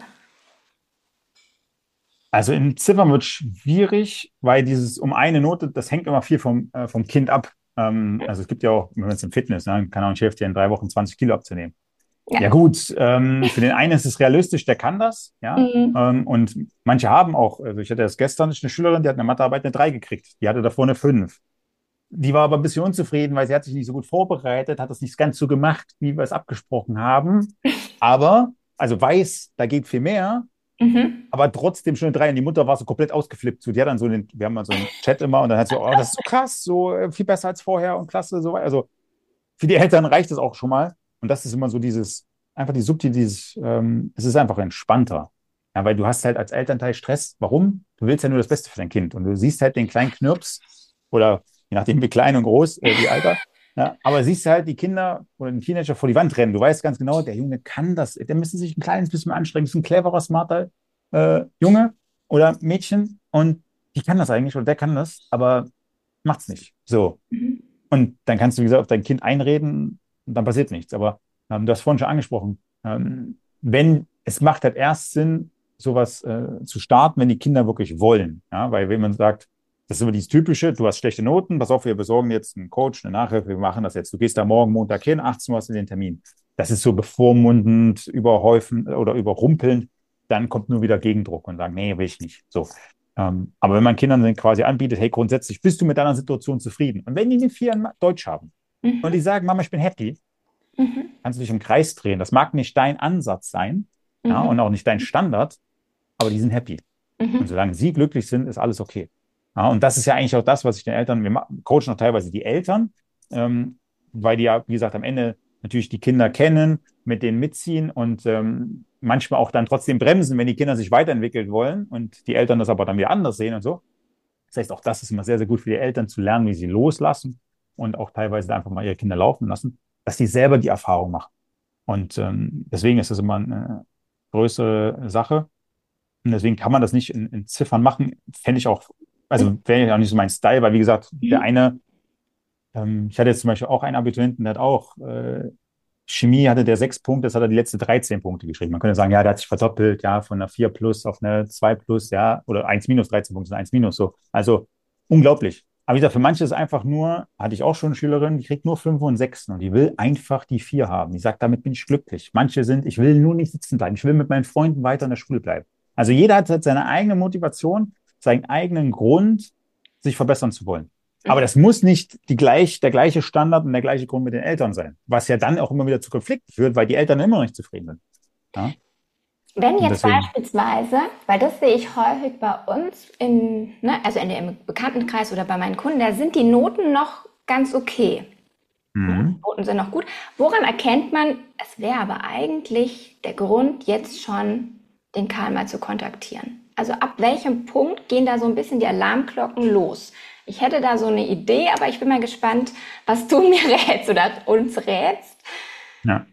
Also in Ziffern wird schwierig, weil dieses um eine Note, das hängt immer viel vom Kind ab. Also es gibt ja auch, wenn man es im Fitness, ne, kann auch nicht hilft, dir in 3 Wochen 20 Kilo abzunehmen. Ja. Ja gut, für den einen ist es realistisch, der kann das, ja. Mhm. Und manche haben auch, also ich hatte erst gestern eine Schülerin, die hat eine Mathearbeit eine 3 gekriegt. Die hatte davor eine 5. Die war aber ein bisschen unzufrieden, weil sie hat sich nicht so gut vorbereitet, hat das nicht ganz so gemacht, wie wir es abgesprochen haben. Aber, also weiß, da geht viel mehr, Mhm. aber trotzdem schon eine 3. Und die Mutter war so komplett ausgeflippt. So, die hat dann wir haben mal so einen Chat immer und dann hat sie, oh, das ist so krass, so viel besser als vorher und klasse, so weiter. Also für die Eltern reicht das auch schon mal. Und das ist immer so einfach die Subtil, es ist einfach entspannter. Ja, weil du hast halt als Elternteil Stress. Warum? Du willst ja nur das Beste für dein Kind. Und du siehst halt den kleinen Knirps oder je nachdem wie klein und groß, wie Alter. Ja, aber siehst du halt die Kinder oder den Teenager vor die Wand rennen. Du weißt ganz genau, der Junge kann das. Der müsste sich ein kleines bisschen mehr anstrengen. Das ist ein cleverer, smarter Junge oder Mädchen. Und die kann das eigentlich oder der kann das, aber macht's nicht. So. Mhm. Und dann kannst du, wie gesagt, auf dein Kind einreden und dann passiert nichts. Aber du hast vorhin schon angesprochen, wenn es macht halt erst Sinn, sowas zu starten, wenn die Kinder wirklich wollen. Ja? Weil wenn man sagt, das ist immer dieses Typische, du hast schlechte Noten, pass auf, wir besorgen jetzt einen Coach, eine Nachhilfe, wir machen das jetzt. Du gehst da morgen Montag hin, 18 Uhr hast du den Termin. Das ist so bevormundend, überhäufend oder überrumpelnd. Dann kommt nur wieder Gegendruck und sagen, nee, will ich nicht. So. Aber wenn man Kindern dann quasi anbietet, hey, grundsätzlich bist du mit deiner Situation zufrieden. Und wenn die eine 4 in Deutsch haben und Mhm. die sagen, Mama, ich bin happy, Mhm. kannst du dich im Kreis drehen. Das mag nicht dein Ansatz sein, ja, Mhm. und auch nicht dein Standard, aber die sind happy. Und Mhm. solange sie glücklich sind, ist alles okay. Ja, und das ist ja eigentlich auch das, was ich den Eltern, coachen auch teilweise die Eltern, weil die ja, wie gesagt, am Ende natürlich die Kinder kennen, mit denen mitziehen und manchmal auch dann trotzdem bremsen, wenn die Kinder sich weiterentwickeln wollen und die Eltern das aber dann wieder anders sehen und so. Das heißt, auch das ist immer sehr, sehr gut für die Eltern zu lernen, wie sie loslassen und auch teilweise einfach mal ihre Kinder laufen lassen, dass sie selber die Erfahrung machen. Und deswegen ist das immer eine größere Sache. Und deswegen kann man das nicht in Ziffern machen. Fände ich auch, also wäre ja auch nicht so mein Style, weil wie gesagt, der Mhm. eine, ich hatte jetzt zum Beispiel auch einen Abiturienten, der hat auch Chemie hatte der 6 Punkte, das hat er die letzten 13 Punkte geschrieben. Man könnte sagen, ja, der hat sich verdoppelt, ja, von einer 4 plus auf eine 2 plus, ja, oder 1 minus, 13 Punkte sind 1 minus, so. Also unglaublich. Aber wie gesagt, für manche ist es einfach nur, hatte ich auch schon eine Schülerin, die kriegt nur 5 und 6 und die will einfach die 4 haben. Die sagt, damit bin ich glücklich. Manche sind, ich will nur nicht sitzen bleiben, ich will mit meinen Freunden weiter in der Schule bleiben. Also jeder hat halt seine eigene Motivation, seinen eigenen Grund, sich verbessern zu wollen. Aber das muss nicht der gleiche Standard und der gleiche Grund mit den Eltern sein, was ja dann auch immer wieder zu Konflikten führt, weil die Eltern immer noch nicht zufrieden sind. Ja? Wenn Und jetzt deswegen, beispielsweise, weil das sehe ich häufig bei uns also im Bekanntenkreis oder bei meinen Kunden, da sind die Noten noch ganz okay. Ne? Die mhm. Noten sind noch gut. Woran erkennt man, es wäre aber eigentlich der Grund, jetzt schon den Karl mal zu kontaktirären? Also ab welchem Punkt gehen da so ein bisschen die Alarmglocken los? Ich hätte da so eine Idee, aber ich bin mal gespannt, was du mir rätst oder uns rätst. Ja.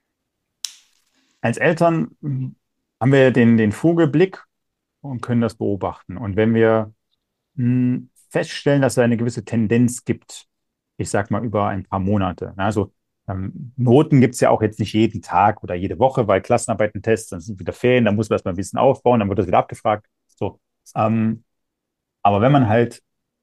Als Eltern haben wir den Vogelblick und können das beobachten. Und wenn wir feststellen, dass es eine gewisse Tendenz gibt, ich sag mal über ein paar Monate. Also Noten gibt es ja auch jetzt nicht jeden Tag oder jede Woche, weil Klassenarbeiten, Tests, dann sind wieder Ferien, dann muss man das mal ein bisschen aufbauen, dann wird das wieder abgefragt. So. Ähm, aber wenn man halt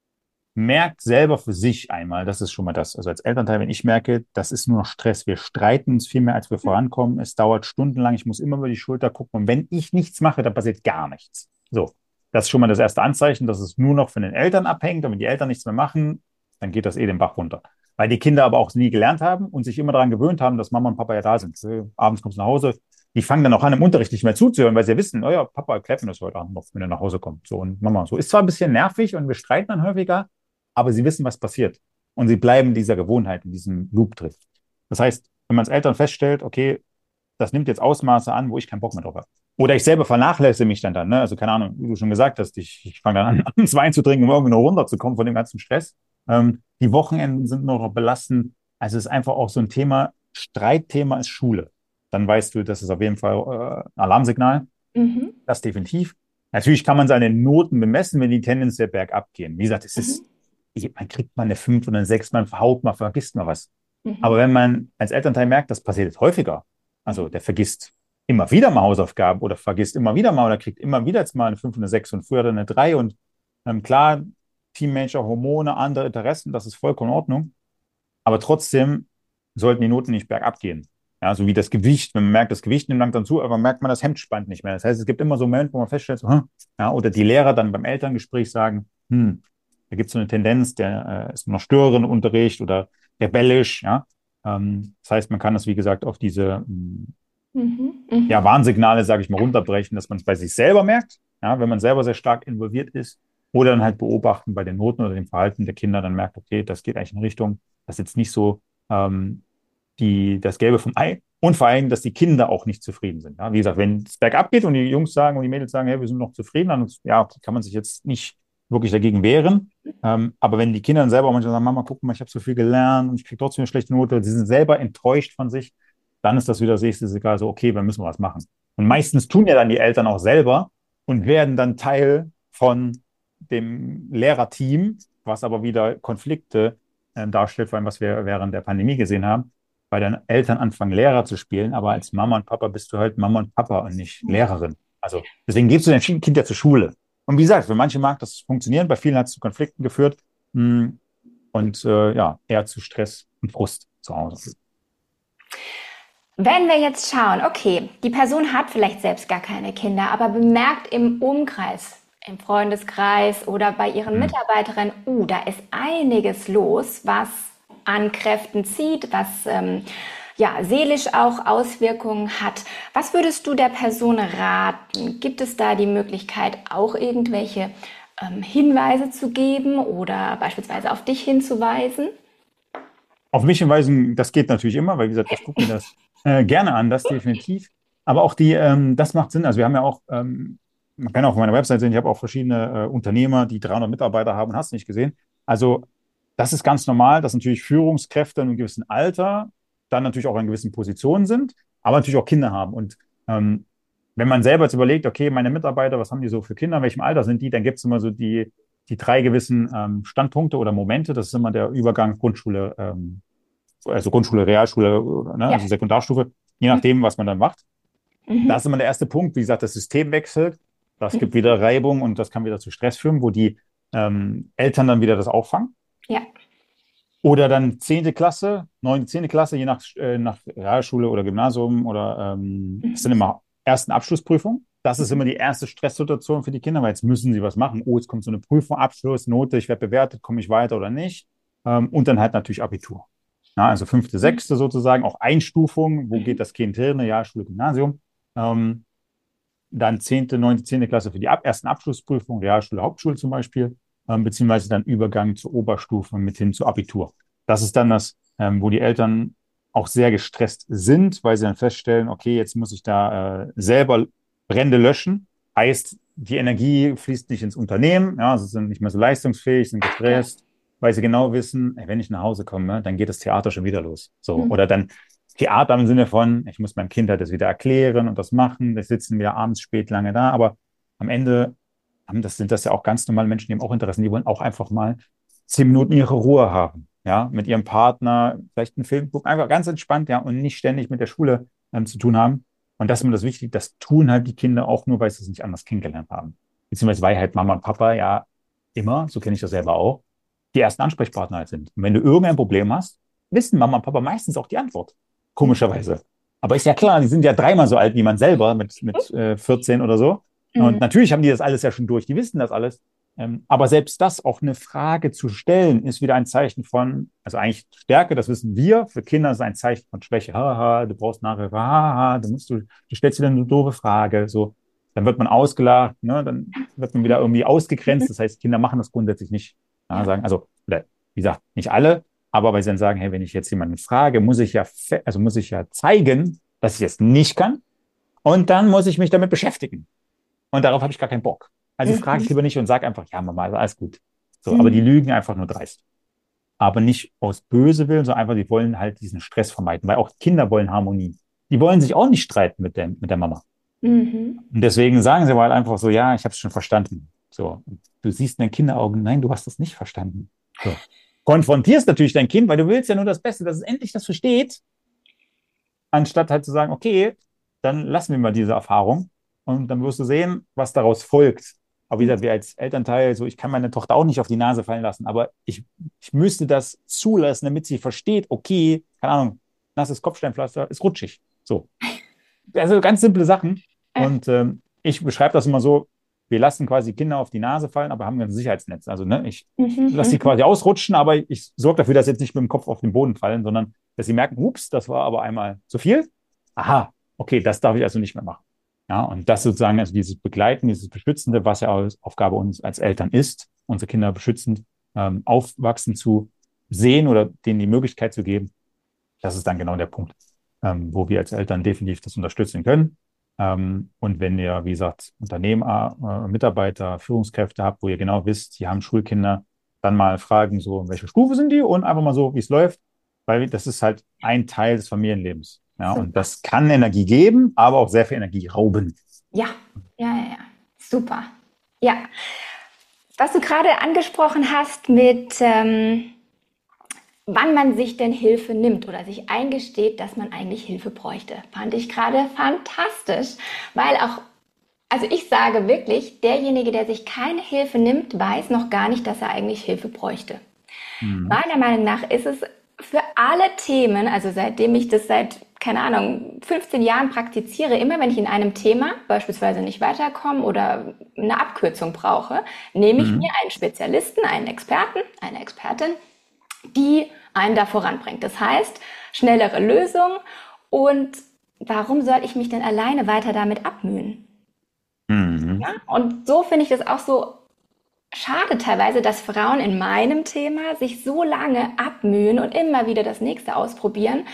merkt selber für sich einmal, das ist schon mal das. Also als Elternteil, wenn ich merke, das ist nur noch Stress, wir streiten uns viel mehr, als wir vorankommen, es dauert stundenlang, ich muss immer über die Schulter gucken und wenn ich nichts mache, dann passiert gar nichts. So, das ist schon mal das erste Anzeichen, dass es nur noch von den Eltern abhängt und wenn die Eltern nichts mehr machen, dann geht das den Bach runter. Weil die Kinder aber auch nie gelernt haben und sich immer daran gewöhnt haben, dass Mama und Papa ja da sind. Abends kommst du nach Hause, die fangen dann auch an, im Unterricht nicht mehr zuzuhören, weil sie ja wissen, oh ja, Papa erklärt mir das heute Abend noch, wenn er nach Hause kommt. So, und Mama, so ist zwar ein bisschen nervig und wir streiten dann häufiger, aber sie wissen, was passiert. Und sie bleiben in dieser Gewohnheit, in diesem Loop drin. Das heißt, wenn man als Eltern feststellt, okay, das nimmt jetzt Ausmaße an, wo ich keinen Bock mehr drauf habe. Oder ich selber vernachlässige mich dann. Ne? Also keine Ahnung, wie du schon gesagt hast, ich fange dann an, abends Wein zu trinken, um irgendwie noch runterzukommen von dem ganzen Stress. Die Wochenenden sind noch belastend. Also es ist einfach auch so ein Thema, Streitthema ist Schule. Dann weißt du, das ist auf jeden Fall ein Alarmsignal. Mhm. Das definitiv. Natürlich kann man seine Noten bemessen, wenn die tendenziell bergab gehen. Wie gesagt, Mhm. man kriegt mal eine 5 oder eine 6, man verhaut mal, vergisst mal was. Aber Mhm. wenn man als Elternteil merkt, das passiert jetzt häufiger, also der vergisst immer wieder mal Hausaufgaben oder vergisst immer wieder mal oder kriegt immer wieder jetzt mal eine 5 und eine 6 und früher dann eine 3 und klar, Teenager, Hormone, andere Interessen, das ist vollkommen in Ordnung. Aber trotzdem sollten die Noten nicht bergab gehen. Ja, so wie das Gewicht. Wenn man merkt, das Gewicht nimmt langsam zu, aber merkt man das Hemd spannt nicht mehr. Das heißt, es gibt immer so Momente, wo man feststellt, so, ja, oder die Lehrer dann beim Elterngespräch sagen, da gibt es so eine Tendenz, der ist noch störend im Unterricht oder rebellisch, ja. Das heißt, man kann das, wie gesagt, auf diese Mhm. ja, Mhm. Warnsignale, sage ich mal, runterbrechen, dass man es bei sich selber merkt, ja, wenn man selber sehr stark involviert ist, oder dann halt beobachten bei den Noten oder dem Verhalten der Kinder, dann merkt, okay, das geht eigentlich in Richtung, das ist jetzt nicht so ähm, das Gelbe vom Ei und vor allem, dass die Kinder auch nicht zufrieden sind. Ja, wie gesagt, wenn es bergab geht und die Jungs sagen und die Mädels sagen, hey, wir sind noch zufrieden, dann ja, kann man sich jetzt nicht wirklich dagegen wehren. Aber wenn die Kinder dann selber manchmal sagen, Mama, guck mal, ich habe so viel gelernt und ich kriege trotzdem eine schlechte Note, sie sind selber enttäuscht von sich, dann ist das wieder das nächste Signal so, okay, wir müssen was machen. Und meistens tun ja dann die Eltern auch selber und werden dann Teil von dem Lehrerteam, was aber wieder Konflikte darstellt, vor allem was wir während der Pandemie gesehen haben, weil dann Eltern anfangen, Lehrer zu spielen, aber als Mama und Papa bist du halt Mama und Papa und nicht Lehrerin. Also deswegen gibst du dein Kind ja zur Schule. Und wie gesagt, für manche mag das funktionieren, bei vielen hat es zu Konflikten geführt und ja, eher zu Stress und Frust zu Hause. Wenn wir jetzt schauen, okay, die Person hat vielleicht selbst gar keine Kinder, aber bemerkt im Umkreis, im Freundeskreis oder bei ihren Hm. Mitarbeiterinnen, da ist einiges los, was an Kräften zieht, was ja, seelisch auch Auswirkungen hat. Was würdest du der Person raten? Gibt es da die Möglichkeit, auch irgendwelche Hinweise zu geben oder beispielsweise auf dich hinzuweisen? Auf mich hinweisen, das geht natürlich immer, weil wie gesagt, ich gucke mir das gerne an, das definitiv. Aber auch das macht Sinn. Also wir haben ja auch, man kann auch auf meiner Website sehen, ich habe auch verschiedene Unternehmer, die 300 Mitarbeiter haben, hast du nicht gesehen. Also das ist ganz normal, dass natürlich Führungskräfte in einem gewissen Alter dann natürlich auch in gewissen Positionen sind, aber natürlich auch Kinder haben. Und ähm, wenn man selber jetzt überlegt, okay, meine Mitarbeiter, was haben die so für Kinder, in welchem Alter sind die, dann gibt es immer so die drei gewissen Standpunkte oder Momente. Das ist immer der Übergang Grundschule, also Grundschule, Realschule, ne, Ja. also Sekundarstufe, je nachdem, was man dann macht. Da ist Mhm. immer der erste Punkt. Wie gesagt, das System wechselt. Das gibt Mhm. wieder Reibung und das kann wieder zu Stress führen, wo die Eltern dann wieder das auffangen. Ja. Oder dann 10. Klasse, 9., 10. Klasse, je nach Realschule oder Gymnasium oder es sind Mhm. immer ersten Abschlussprüfungen. Das ist immer die erste Stresssituation für die Kinder, weil jetzt müssen sie was machen. Oh, jetzt kommt so eine Prüfung, Abschluss, Note, ich werde bewertet, komme ich weiter oder nicht. Und dann halt natürlich Abitur. Ja, also 5., 6. sozusagen, auch Einstufung, wo geht Mhm. das Kind hin, Realschule, Gymnasium. Ähm, Dann 10., 9., 10. Klasse für die ersten Abschlussprüfungen, Realschule, Hauptschule zum Beispiel, beziehungsweise dann Übergang zur Oberstufe mit hin zu Abitur. Das ist dann das, wo die Eltern auch sehr gestresst sind, weil sie dann feststellen, okay, jetzt muss ich da selber Brände löschen. Heißt, die Energie fließt nicht ins Unternehmen, ja, sie sind nicht mehr so leistungsfähig, sind Ja. gestresst, weil sie genau wissen, ey, wenn ich nach Hause komme, dann geht das Theater schon wieder los. So, Mhm. oder dann Theater im Sinne von, ich muss meinem Kind halt das wieder erklären und das machen. Wir sitzen wieder abends spät lange da, aber am Ende sind das ja auch ganz normale Menschen, die haben auch Interessen, die wollen auch einfach mal 10 Minuten ihre Ruhe haben, ja, mit ihrem Partner, vielleicht einen Film gucken, einfach ganz entspannt, ja, und nicht ständig mit der Schule zu tun haben. Und das ist mir das Wichtige, das tun halt die Kinder auch nur, weil sie es nicht anders kennengelernt haben. Beziehungsweise weil halt Mama und Papa ja immer, so kenne ich das selber auch, die ersten Ansprechpartner halt sind. Und wenn du irgendein Problem hast, wissen Mama und Papa meistens auch die Antwort. Komischerweise. Aber ist ja klar, die sind ja dreimal so alt wie man selber mit 14 oder so. Und Mhm. natürlich haben die das alles ja schon durch, die wissen das alles. Aber selbst das, auch eine Frage zu stellen, ist wieder ein Zeichen von, also eigentlich Stärke, das wissen wir. Für Kinder ist es ein Zeichen von Schwäche. Haha, du brauchst Nachhilfe. Haha, du stellst wieder eine doofe Frage. So, dann wird man ausgelacht, ne? Dann wird man wieder irgendwie ausgegrenzt. Das heißt, Kinder machen das grundsätzlich nicht. Ja, Ja. sagen, also, oder, wie gesagt, nicht alle, aber weil sie dann sagen, hey, wenn ich jetzt jemanden frage, muss ich ja zeigen, dass ich es nicht kann. Und dann muss ich mich damit beschäftigen. Und darauf habe ich gar keinen Bock. Also frage ich Mhm. lieber nicht und sage einfach, ja, Mama, also alles gut. So, aber die Mhm. lügen einfach nur dreist. Aber nicht aus böse Willen, sondern einfach, die wollen halt diesen Stress vermeiden, weil auch Kinder wollen Harmonie. Die wollen sich auch nicht streiten mit der Mama. Mhm. Und deswegen sagen sie mal einfach so, ja, ich habe es schon verstanden. So, und du siehst in den Kinderaugen, nein, du hast das nicht verstanden. So. Konfrontierst natürlich dein Kind, weil du willst ja nur das Beste, dass es endlich das versteht, anstatt halt zu sagen, okay, dann lassen wir mal diese Erfahrung und dann wirst du sehen, was daraus folgt. Aber wie Mhm. gesagt, wir als Elternteil, so ich kann meine Tochter auch nicht auf die Nase fallen lassen, aber ich müsste das zulassen, damit sie versteht, okay, keine Ahnung, nasses Kopfsteinpflaster ist rutschig. So. Also ganz simple Sachen. Und ich beschreibe das immer so, wir lassen quasi Kinder auf die Nase fallen, aber haben ein Sicherheitsnetz. Also ne, ich lasse sie Mhm. quasi ausrutschen, aber ich sorge dafür, dass sie jetzt nicht mit dem Kopf auf den Boden fallen, sondern dass sie merken, ups, das war aber einmal zu viel. Aha, okay, das darf ich also nicht mehr machen. Ja, und das sozusagen, also dieses Begleiten, dieses Beschützende, was ja als Aufgabe uns als Eltern ist, unsere Kinder beschützend aufwachsen zu sehen oder denen die Möglichkeit zu geben, das ist dann genau der Punkt, wo wir als Eltern definitiv das unterstützen können. Und wenn ihr, wie gesagt, Unternehmer, Mitarbeiter, Führungskräfte habt, wo ihr genau wisst, die haben Schulkinder, dann mal fragen, so, in welcher Stufe sind die und einfach mal so, wie es läuft, weil das ist halt ein Teil des Familienlebens. Ja, und Super. das kann Energie geben, aber auch sehr viel Energie rauben. Ja, ja, ja, ja. Super. Ja. Was du gerade angesprochen hast mit, wann man sich denn Hilfe nimmt oder sich eingesteht, dass man eigentlich Hilfe bräuchte, fand ich gerade fantastisch, weil auch, also ich sage wirklich, derjenige, der sich keine Hilfe nimmt, weiß noch gar nicht, dass er eigentlich Hilfe bräuchte. Mhm. Meiner Meinung nach ist es für alle Themen, also seitdem ich das seit, keine Ahnung, 15 Jahren praktiziere, immer wenn ich in einem Thema beispielsweise nicht weiterkomme oder eine Abkürzung brauche, nehme ich mir Mhm. einen Spezialisten, einen Experten, eine Expertin, die einen da voranbringt. Das heißt, schnellere Lösung und warum soll ich mich denn alleine weiter damit abmühen? Mhm. Ja? Und so finde ich das auch so schade teilweise, dass Frauen in meinem Thema sich so lange abmühen und immer wieder das nächste ausprobieren.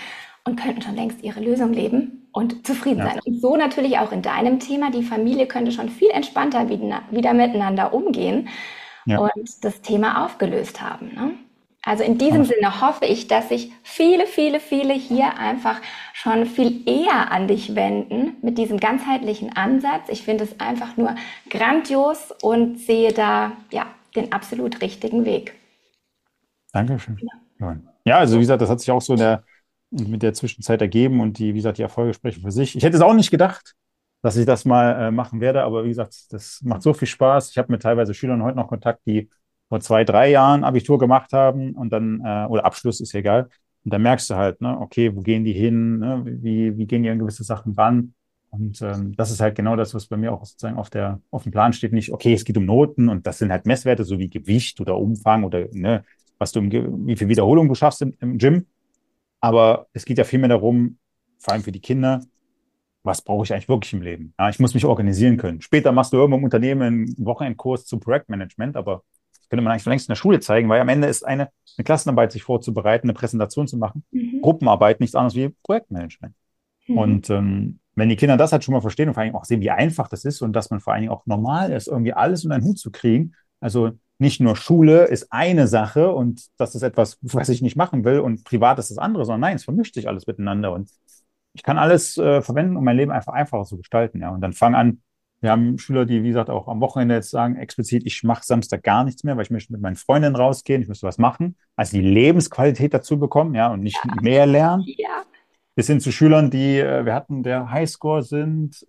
und könnten schon längst ihre Lösung leben und zufrieden Ja, sein. Und so natürlich auch in deinem Thema, die Familie könnte schon viel entspannter wieder miteinander umgehen ja, und das Thema aufgelöst haben. Ne? Also in diesem absolut. Sinne hoffe ich, dass sich viele, viele, viele hier einfach schon viel eher an dich wenden mit diesem ganzheitlichen Ansatz. Ich finde es einfach nur grandios und sehe da ja den absolut richtigen Weg. Dankeschön. Ja, also wie gesagt, das hat sich auch so mit der Zwischenzeit ergeben und wie gesagt, die Erfolge sprechen für sich. Ich hätte es auch nicht gedacht, dass ich das mal machen werde, aber wie gesagt, das macht so viel Spaß. Ich habe mit teilweise Schülern heute noch Kontakt, die vor 2, 3 Jahren Abitur gemacht haben und dann, oder Abschluss ist ja egal. Und dann merkst du halt, ne, okay, wo gehen die hin, ne, wie gehen die an gewisse Sachen ran? Und das ist halt genau das, was bei mir auch sozusagen auf dem Plan steht. Nicht, okay, es geht um Noten und das sind halt Messwerte, so wie Gewicht oder Umfang oder ne, wie viel Wiederholung du schaffst im Gym. Aber es geht ja vielmehr darum, vor allem für die Kinder, was brauche ich eigentlich wirklich im Leben? Ja, ich muss mich organisieren können. Später machst du irgendwo im Unternehmen einen Wochenendkurs zum Projektmanagement, aber das könnte man eigentlich schon längst in der Schule zeigen, weil am Ende ist eine Klassenarbeit sich vorzubereiten, eine Präsentation zu machen, Mhm. Gruppenarbeit nichts anderes wie Projektmanagement. Mhm. Und wenn die Kinder das halt schon mal verstehen und vor allem auch sehen, wie einfach das ist und dass man vor allen Dingen auch normal ist, irgendwie alles unter einen Hut zu kriegen. Also nicht nur Schule ist eine Sache und das ist etwas, was ich nicht machen will und privat ist das andere, sondern nein, es vermischt sich alles miteinander und ich kann alles verwenden, um mein Leben einfach einfacher zu gestalten. Ja. Und dann fang an, wir haben Schüler, die, wie gesagt, auch am Wochenende jetzt sagen, explizit, ich mache Samstag gar nichts mehr, weil ich möchte mit meinen Freundinnen rausgehen, ich möchte was machen. Also die Lebensqualität dazu bekommen, ja, und nicht mehr lernen. Ja. Bis hin zu Schülern, die, wir hatten, der Highscore sind,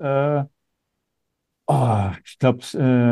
ich glaube,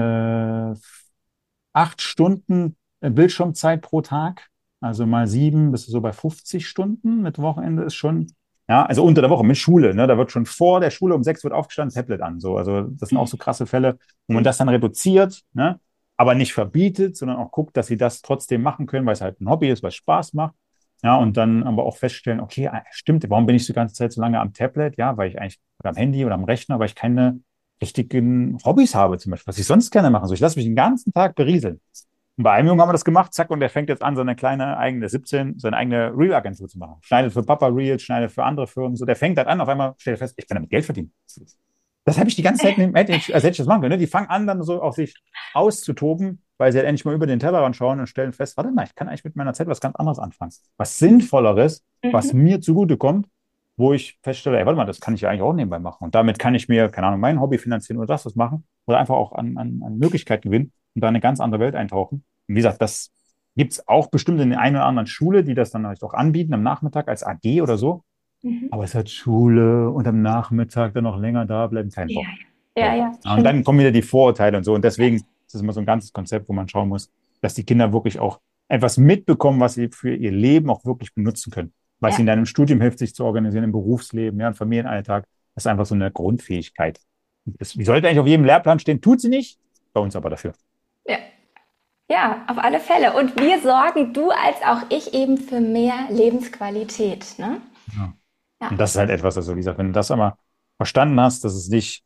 8 Stunden Bildschirmzeit pro Tag. Also mal 7, bist du so bei 50 Stunden mit Wochenende ist schon, ja, also unter der Woche mit Schule, ne, da wird schon vor der Schule um 6 wird aufgestanden, Tablet an, so, also das sind auch so krasse Fälle, wo man das dann reduziert, ne, aber nicht verbietet, sondern auch guckt, dass sie das trotzdem machen können, weil es halt ein Hobby ist, weil es Spaß macht. Ja, und dann aber auch feststellen, okay, stimmt, warum bin ich die ganze Zeit so lange am Tablet? Ja, weil ich eigentlich oder am Handy oder am Rechner, weil ich keine richtigen Hobbys habe, zum Beispiel, was ich sonst gerne mache. So, ich lasse mich den ganzen Tag berieseln. Und bei einem Jungen haben wir das gemacht, zack, und der fängt jetzt an, seine kleine eigene 17, seine eigene Reel-Agentur zu machen. Schneidet für Papa Reels, schneidet für andere Firmen. So, der fängt halt an, auf einmal stellt er fest, ich kann damit Geld verdienen. Das habe ich die ganze Zeit, als hätte ich das machen können. Ne? Die fangen an, dann so auf sich auszutoben, weil sie halt endlich mal über den Tellerrand schauen und stellen fest, warte mal, ich kann eigentlich mit meiner Zeit was ganz anderes anfangen. Was Sinnvolleres, was Mhm. mir zugutekommt, wo ich feststelle, ey, warte mal, das kann ich ja eigentlich auch nebenbei machen. Und damit kann ich mir, keine Ahnung, mein Hobby finanzieren oder das was machen oder einfach auch an Möglichkeiten gewinnen und da in eine ganz andere Welt eintauchen. Und wie gesagt, das gibt es auch bestimmt in der einen oder anderen Schule, die das dann halt auch anbieten am Nachmittag als AG oder so. Mhm. Aber es ist halt Schule und am Nachmittag dann noch länger da bleiben, kein Ja, Bock. ja, ja, So. ja, Ja, und stimmt. dann kommen wieder die Vorurteile und so. Und deswegen ist es immer so ein ganzes Konzept, wo man schauen muss, dass die Kinder wirklich auch etwas mitbekommen, was sie für ihr Leben auch wirklich benutzen können. Was Ja, ihnen dann im Studium hilft, sich zu organisieren, im Berufsleben, ja, im Familienalltag. Das ist einfach so eine Grundfähigkeit. Die sollte eigentlich auf jedem Lehrplan stehen, tut sie nicht, bei uns aber dafür. ja, ja, auf alle Fälle. Und wir sorgen, du als auch ich, eben für mehr Lebensqualität. Ne? Ja. Ja. Und das ist halt etwas, also wie gesagt, wenn du das einmal verstanden hast, dass es nicht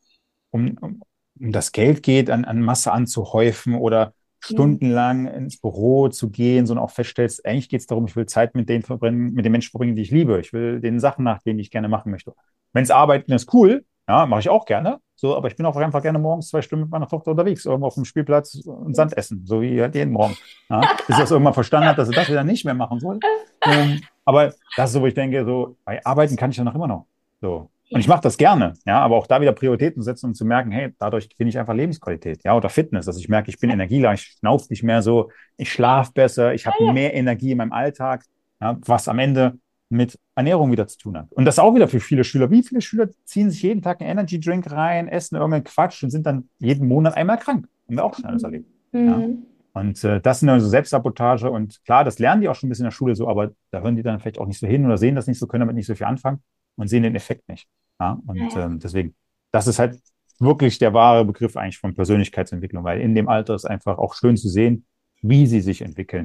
um das Geld geht, an Masse anzuhäufen oder Mhm. stundenlang ins Büro zu gehen, sondern auch feststellst, eigentlich geht es darum, ich will Zeit mit denen verbringen, mit den Menschen verbringen, die ich liebe. Ich will den Sachen nachgehen, die ich gerne machen möchte. Wenn es arbeiten ist, cool, ja, mache ich auch gerne. So, aber ich bin auch einfach gerne morgens 2 Stunden mit meiner Tochter unterwegs, irgendwo auf dem Spielplatz und Sand essen, so wie halt jeden Morgen. Ja, bis er es irgendwann verstanden hat, dass er das wieder nicht mehr machen soll. Aber das ist so, wo ich denke, so, bei Arbeiten kann ich ja noch immer noch. So. Und ich Ja, mache das gerne, ja, aber auch da wieder Prioritäten setzen und zu merken, hey, dadurch gewinne ich einfach Lebensqualität, ja, oder Fitness, dass ich merke, ich bin energieler, ich schnaufe nicht mehr so, ich schlafe besser, ich habe ja, mehr Energie in meinem Alltag, ja, was am Ende mit Ernährung wieder zu tun hat. Und das auch wieder für viele Schüler. Wie viele Schüler ziehen sich jeden Tag einen Energy Drink rein, essen irgendeinen Quatsch und sind dann jeden Monat einmal krank? Haben wir auch schon alles erlebt. Ja. mhm. Und das sind also Selbstsabotage und klar, das lernen die auch schon ein bisschen in der Schule so, aber da hören die dann vielleicht auch nicht so hin oder sehen das nicht so, können damit nicht so viel anfangen und sehen den Effekt nicht. Ja, Ja, und ja. deswegen, das ist halt wirklich der wahre Begriff eigentlich von Persönlichkeitsentwicklung, weil in dem Alter ist einfach auch schön zu sehen, wie sie sich entwickeln,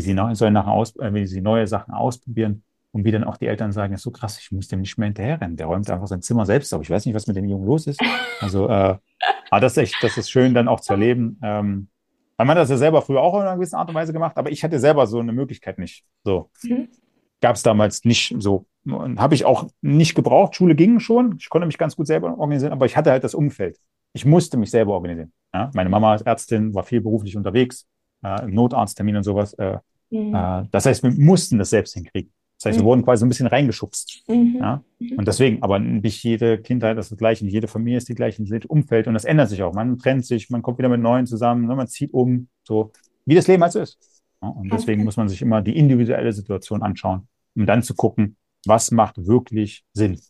wie sie neue Sachen ausprobieren und wie dann auch die Eltern sagen, ist so krass, ich muss dem nicht mehr hinterherrennen. Der räumt einfach sein Zimmer selbst auf. Ich weiß nicht, was mit dem Jungen los ist. Also, aber das ist echt, das ist schön dann auch zu erleben. Weil man das ja selber früher auch in einer gewissen Art und Weise gemacht, aber ich hatte selber so eine Möglichkeit nicht. So Mhm. gab es damals nicht so. habe ich auch nicht gebraucht. Schule ging schon. Ich konnte mich ganz gut selber organisieren, aber ich hatte halt das Umfeld. Ich musste mich selber organisieren. Ja? Meine Mama als Ärztin war viel beruflich unterwegs, im Notarzttermin und sowas. Mhm. Das heißt, wir mussten das selbst hinkriegen. Das heißt, wir Mhm. wurden quasi so ein bisschen reingeschubst. Mhm. Ja? Und deswegen, aber nicht jede Kindheit ist das gleiche, nicht jede Familie ist die gleiche, nicht jedes Umfeld und das ändert sich auch. Man trennt sich, man kommt wieder mit Neuen zusammen, ne? Man zieht um, so wie das Leben halt so ist. Ja? Und Ganz deswegen genau. muss man sich immer die individuelle Situation anschauen, um dann zu gucken, was macht wirklich Sinn.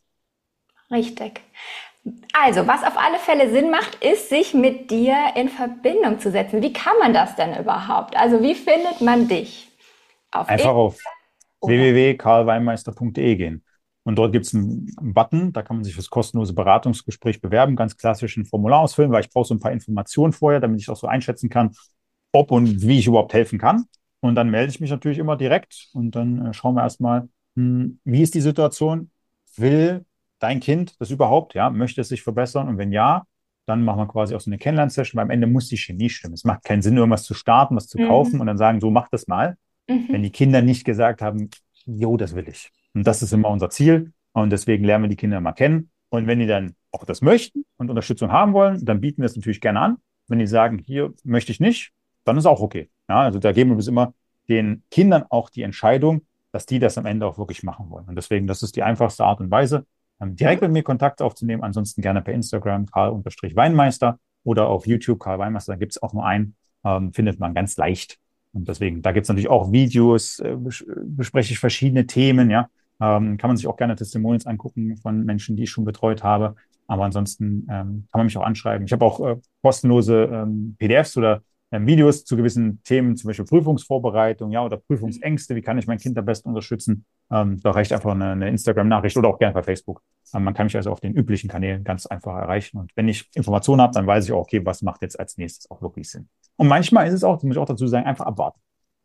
Richtig. Also, was auf alle Fälle Sinn macht, ist, sich mit dir in Verbindung zu setzen. Wie kann man das denn überhaupt? Also, wie findet man dich? Auf Einfach Instagram auf oder? www.karlweinmeister.de gehen. Und dort gibt es einen Button, da kann man sich fürs kostenlose Beratungsgespräch bewerben, ganz klassisch ein Formular ausfüllen, weil ich brauche so ein paar Informationen vorher, damit ich auch so einschätzen kann, ob und wie ich überhaupt helfen kann. Und dann melde ich mich natürlich immer direkt und dann schauen wir erstmal, wie ist die Situation? Will dein Kind das überhaupt? Ja, möchte es sich verbessern? Und wenn ja, dann machen wir quasi auch so eine Kennenlern-Session, weil am Ende muss die Chemie stimmen. Es macht keinen Sinn, irgendwas zu starten, was zu kaufen Mhm. und dann sagen, so mach das mal, wenn Mhm. die Kinder nicht gesagt haben, jo, das will ich. Und das ist immer unser Ziel. Und deswegen lernen wir die Kinder mal kennen. Und wenn die dann auch das möchten und Unterstützung haben wollen, dann bieten wir es natürlich gerne an. Wenn die sagen, hier möchte ich nicht, dann ist auch okay. Ja, also da geben wir bis immer den Kindern auch die Entscheidung, dass die das am Ende auch wirklich machen wollen. Und deswegen, das ist die einfachste Art und Weise, direkt mit mir Kontakt aufzunehmen. Ansonsten gerne per Instagram Karl-Weinmeister oder auf YouTube Karl Weinmeister. Da gibt es auch nur einen, findet man ganz leicht. Und deswegen, da gibt es natürlich auch Videos, bespreche ich verschiedene Themen, ja. Kann man sich auch gerne Testimonials angucken von Menschen, die ich schon betreut habe. Aber ansonsten kann man mich auch anschreiben. Ich habe auch kostenlose PDFs oder Videos zu gewissen Themen, zum Beispiel Prüfungsvorbereitung, ja, oder Prüfungsängste. Wie kann ich mein Kind am besten unterstützen? Da reicht einfach eine Instagram-Nachricht oder auch gerne bei Facebook. Man kann mich also auf den üblichen Kanälen ganz einfach erreichen. Und wenn ich Informationen habe, dann weiß ich auch, okay, was macht jetzt als nächstes auch wirklich Sinn. Und manchmal ist es auch, das muss ich auch dazu sagen, einfach abwarten.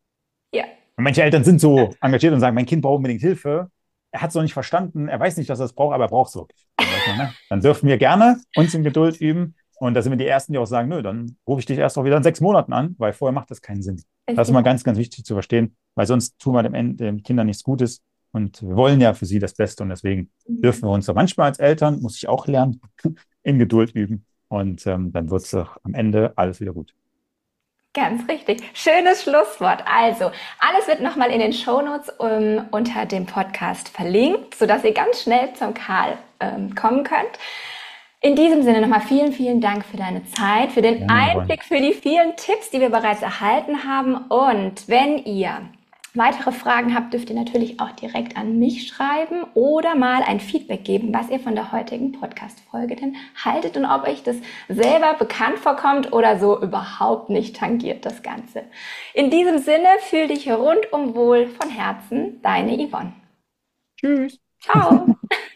Ja, Und manche Eltern sind so engagiert und sagen, mein Kind braucht unbedingt Hilfe. Er hat es noch nicht verstanden, er weiß nicht, dass er es braucht, aber er braucht es wirklich. Dann sag ich mal, ne? Dann dürfen wir gerne uns in Geduld üben. Und da sind wir die Ersten, die auch sagen, nö, dann rufe ich dich erst auch wieder in 6 Monaten an, weil vorher macht das keinen Sinn. Das ist richtig. immer ganz, ganz wichtig zu verstehen, weil sonst tun wir den Kindern nichts Gutes. Und wir wollen ja für sie das Beste. Und deswegen dürfen wir uns da manchmal als Eltern, muss ich auch lernen, in Geduld üben. Und dann wird es am Ende alles wieder gut. Ganz richtig. Schönes Schlusswort. Also, alles wird nochmal in den Shownotes unter dem Podcast verlinkt, sodass ihr ganz schnell zum Karl kommen könnt. In diesem Sinne nochmal vielen, vielen Dank für deine Zeit, für den Gerne, Yvonne. Einblick, für die vielen Tipps, die wir bereits erhalten haben. Und wenn ihr weitere Fragen habt, dürft ihr natürlich auch direkt an mich schreiben oder mal ein Feedback geben, was ihr von der heutigen Podcast-Folge denn haltet und ob euch das selber bekannt vorkommt oder so überhaupt nicht tangiert, das Ganze. In diesem Sinne, fühl dich rundum wohl von Herzen, deine Yvonne. Tschüss. Ciao!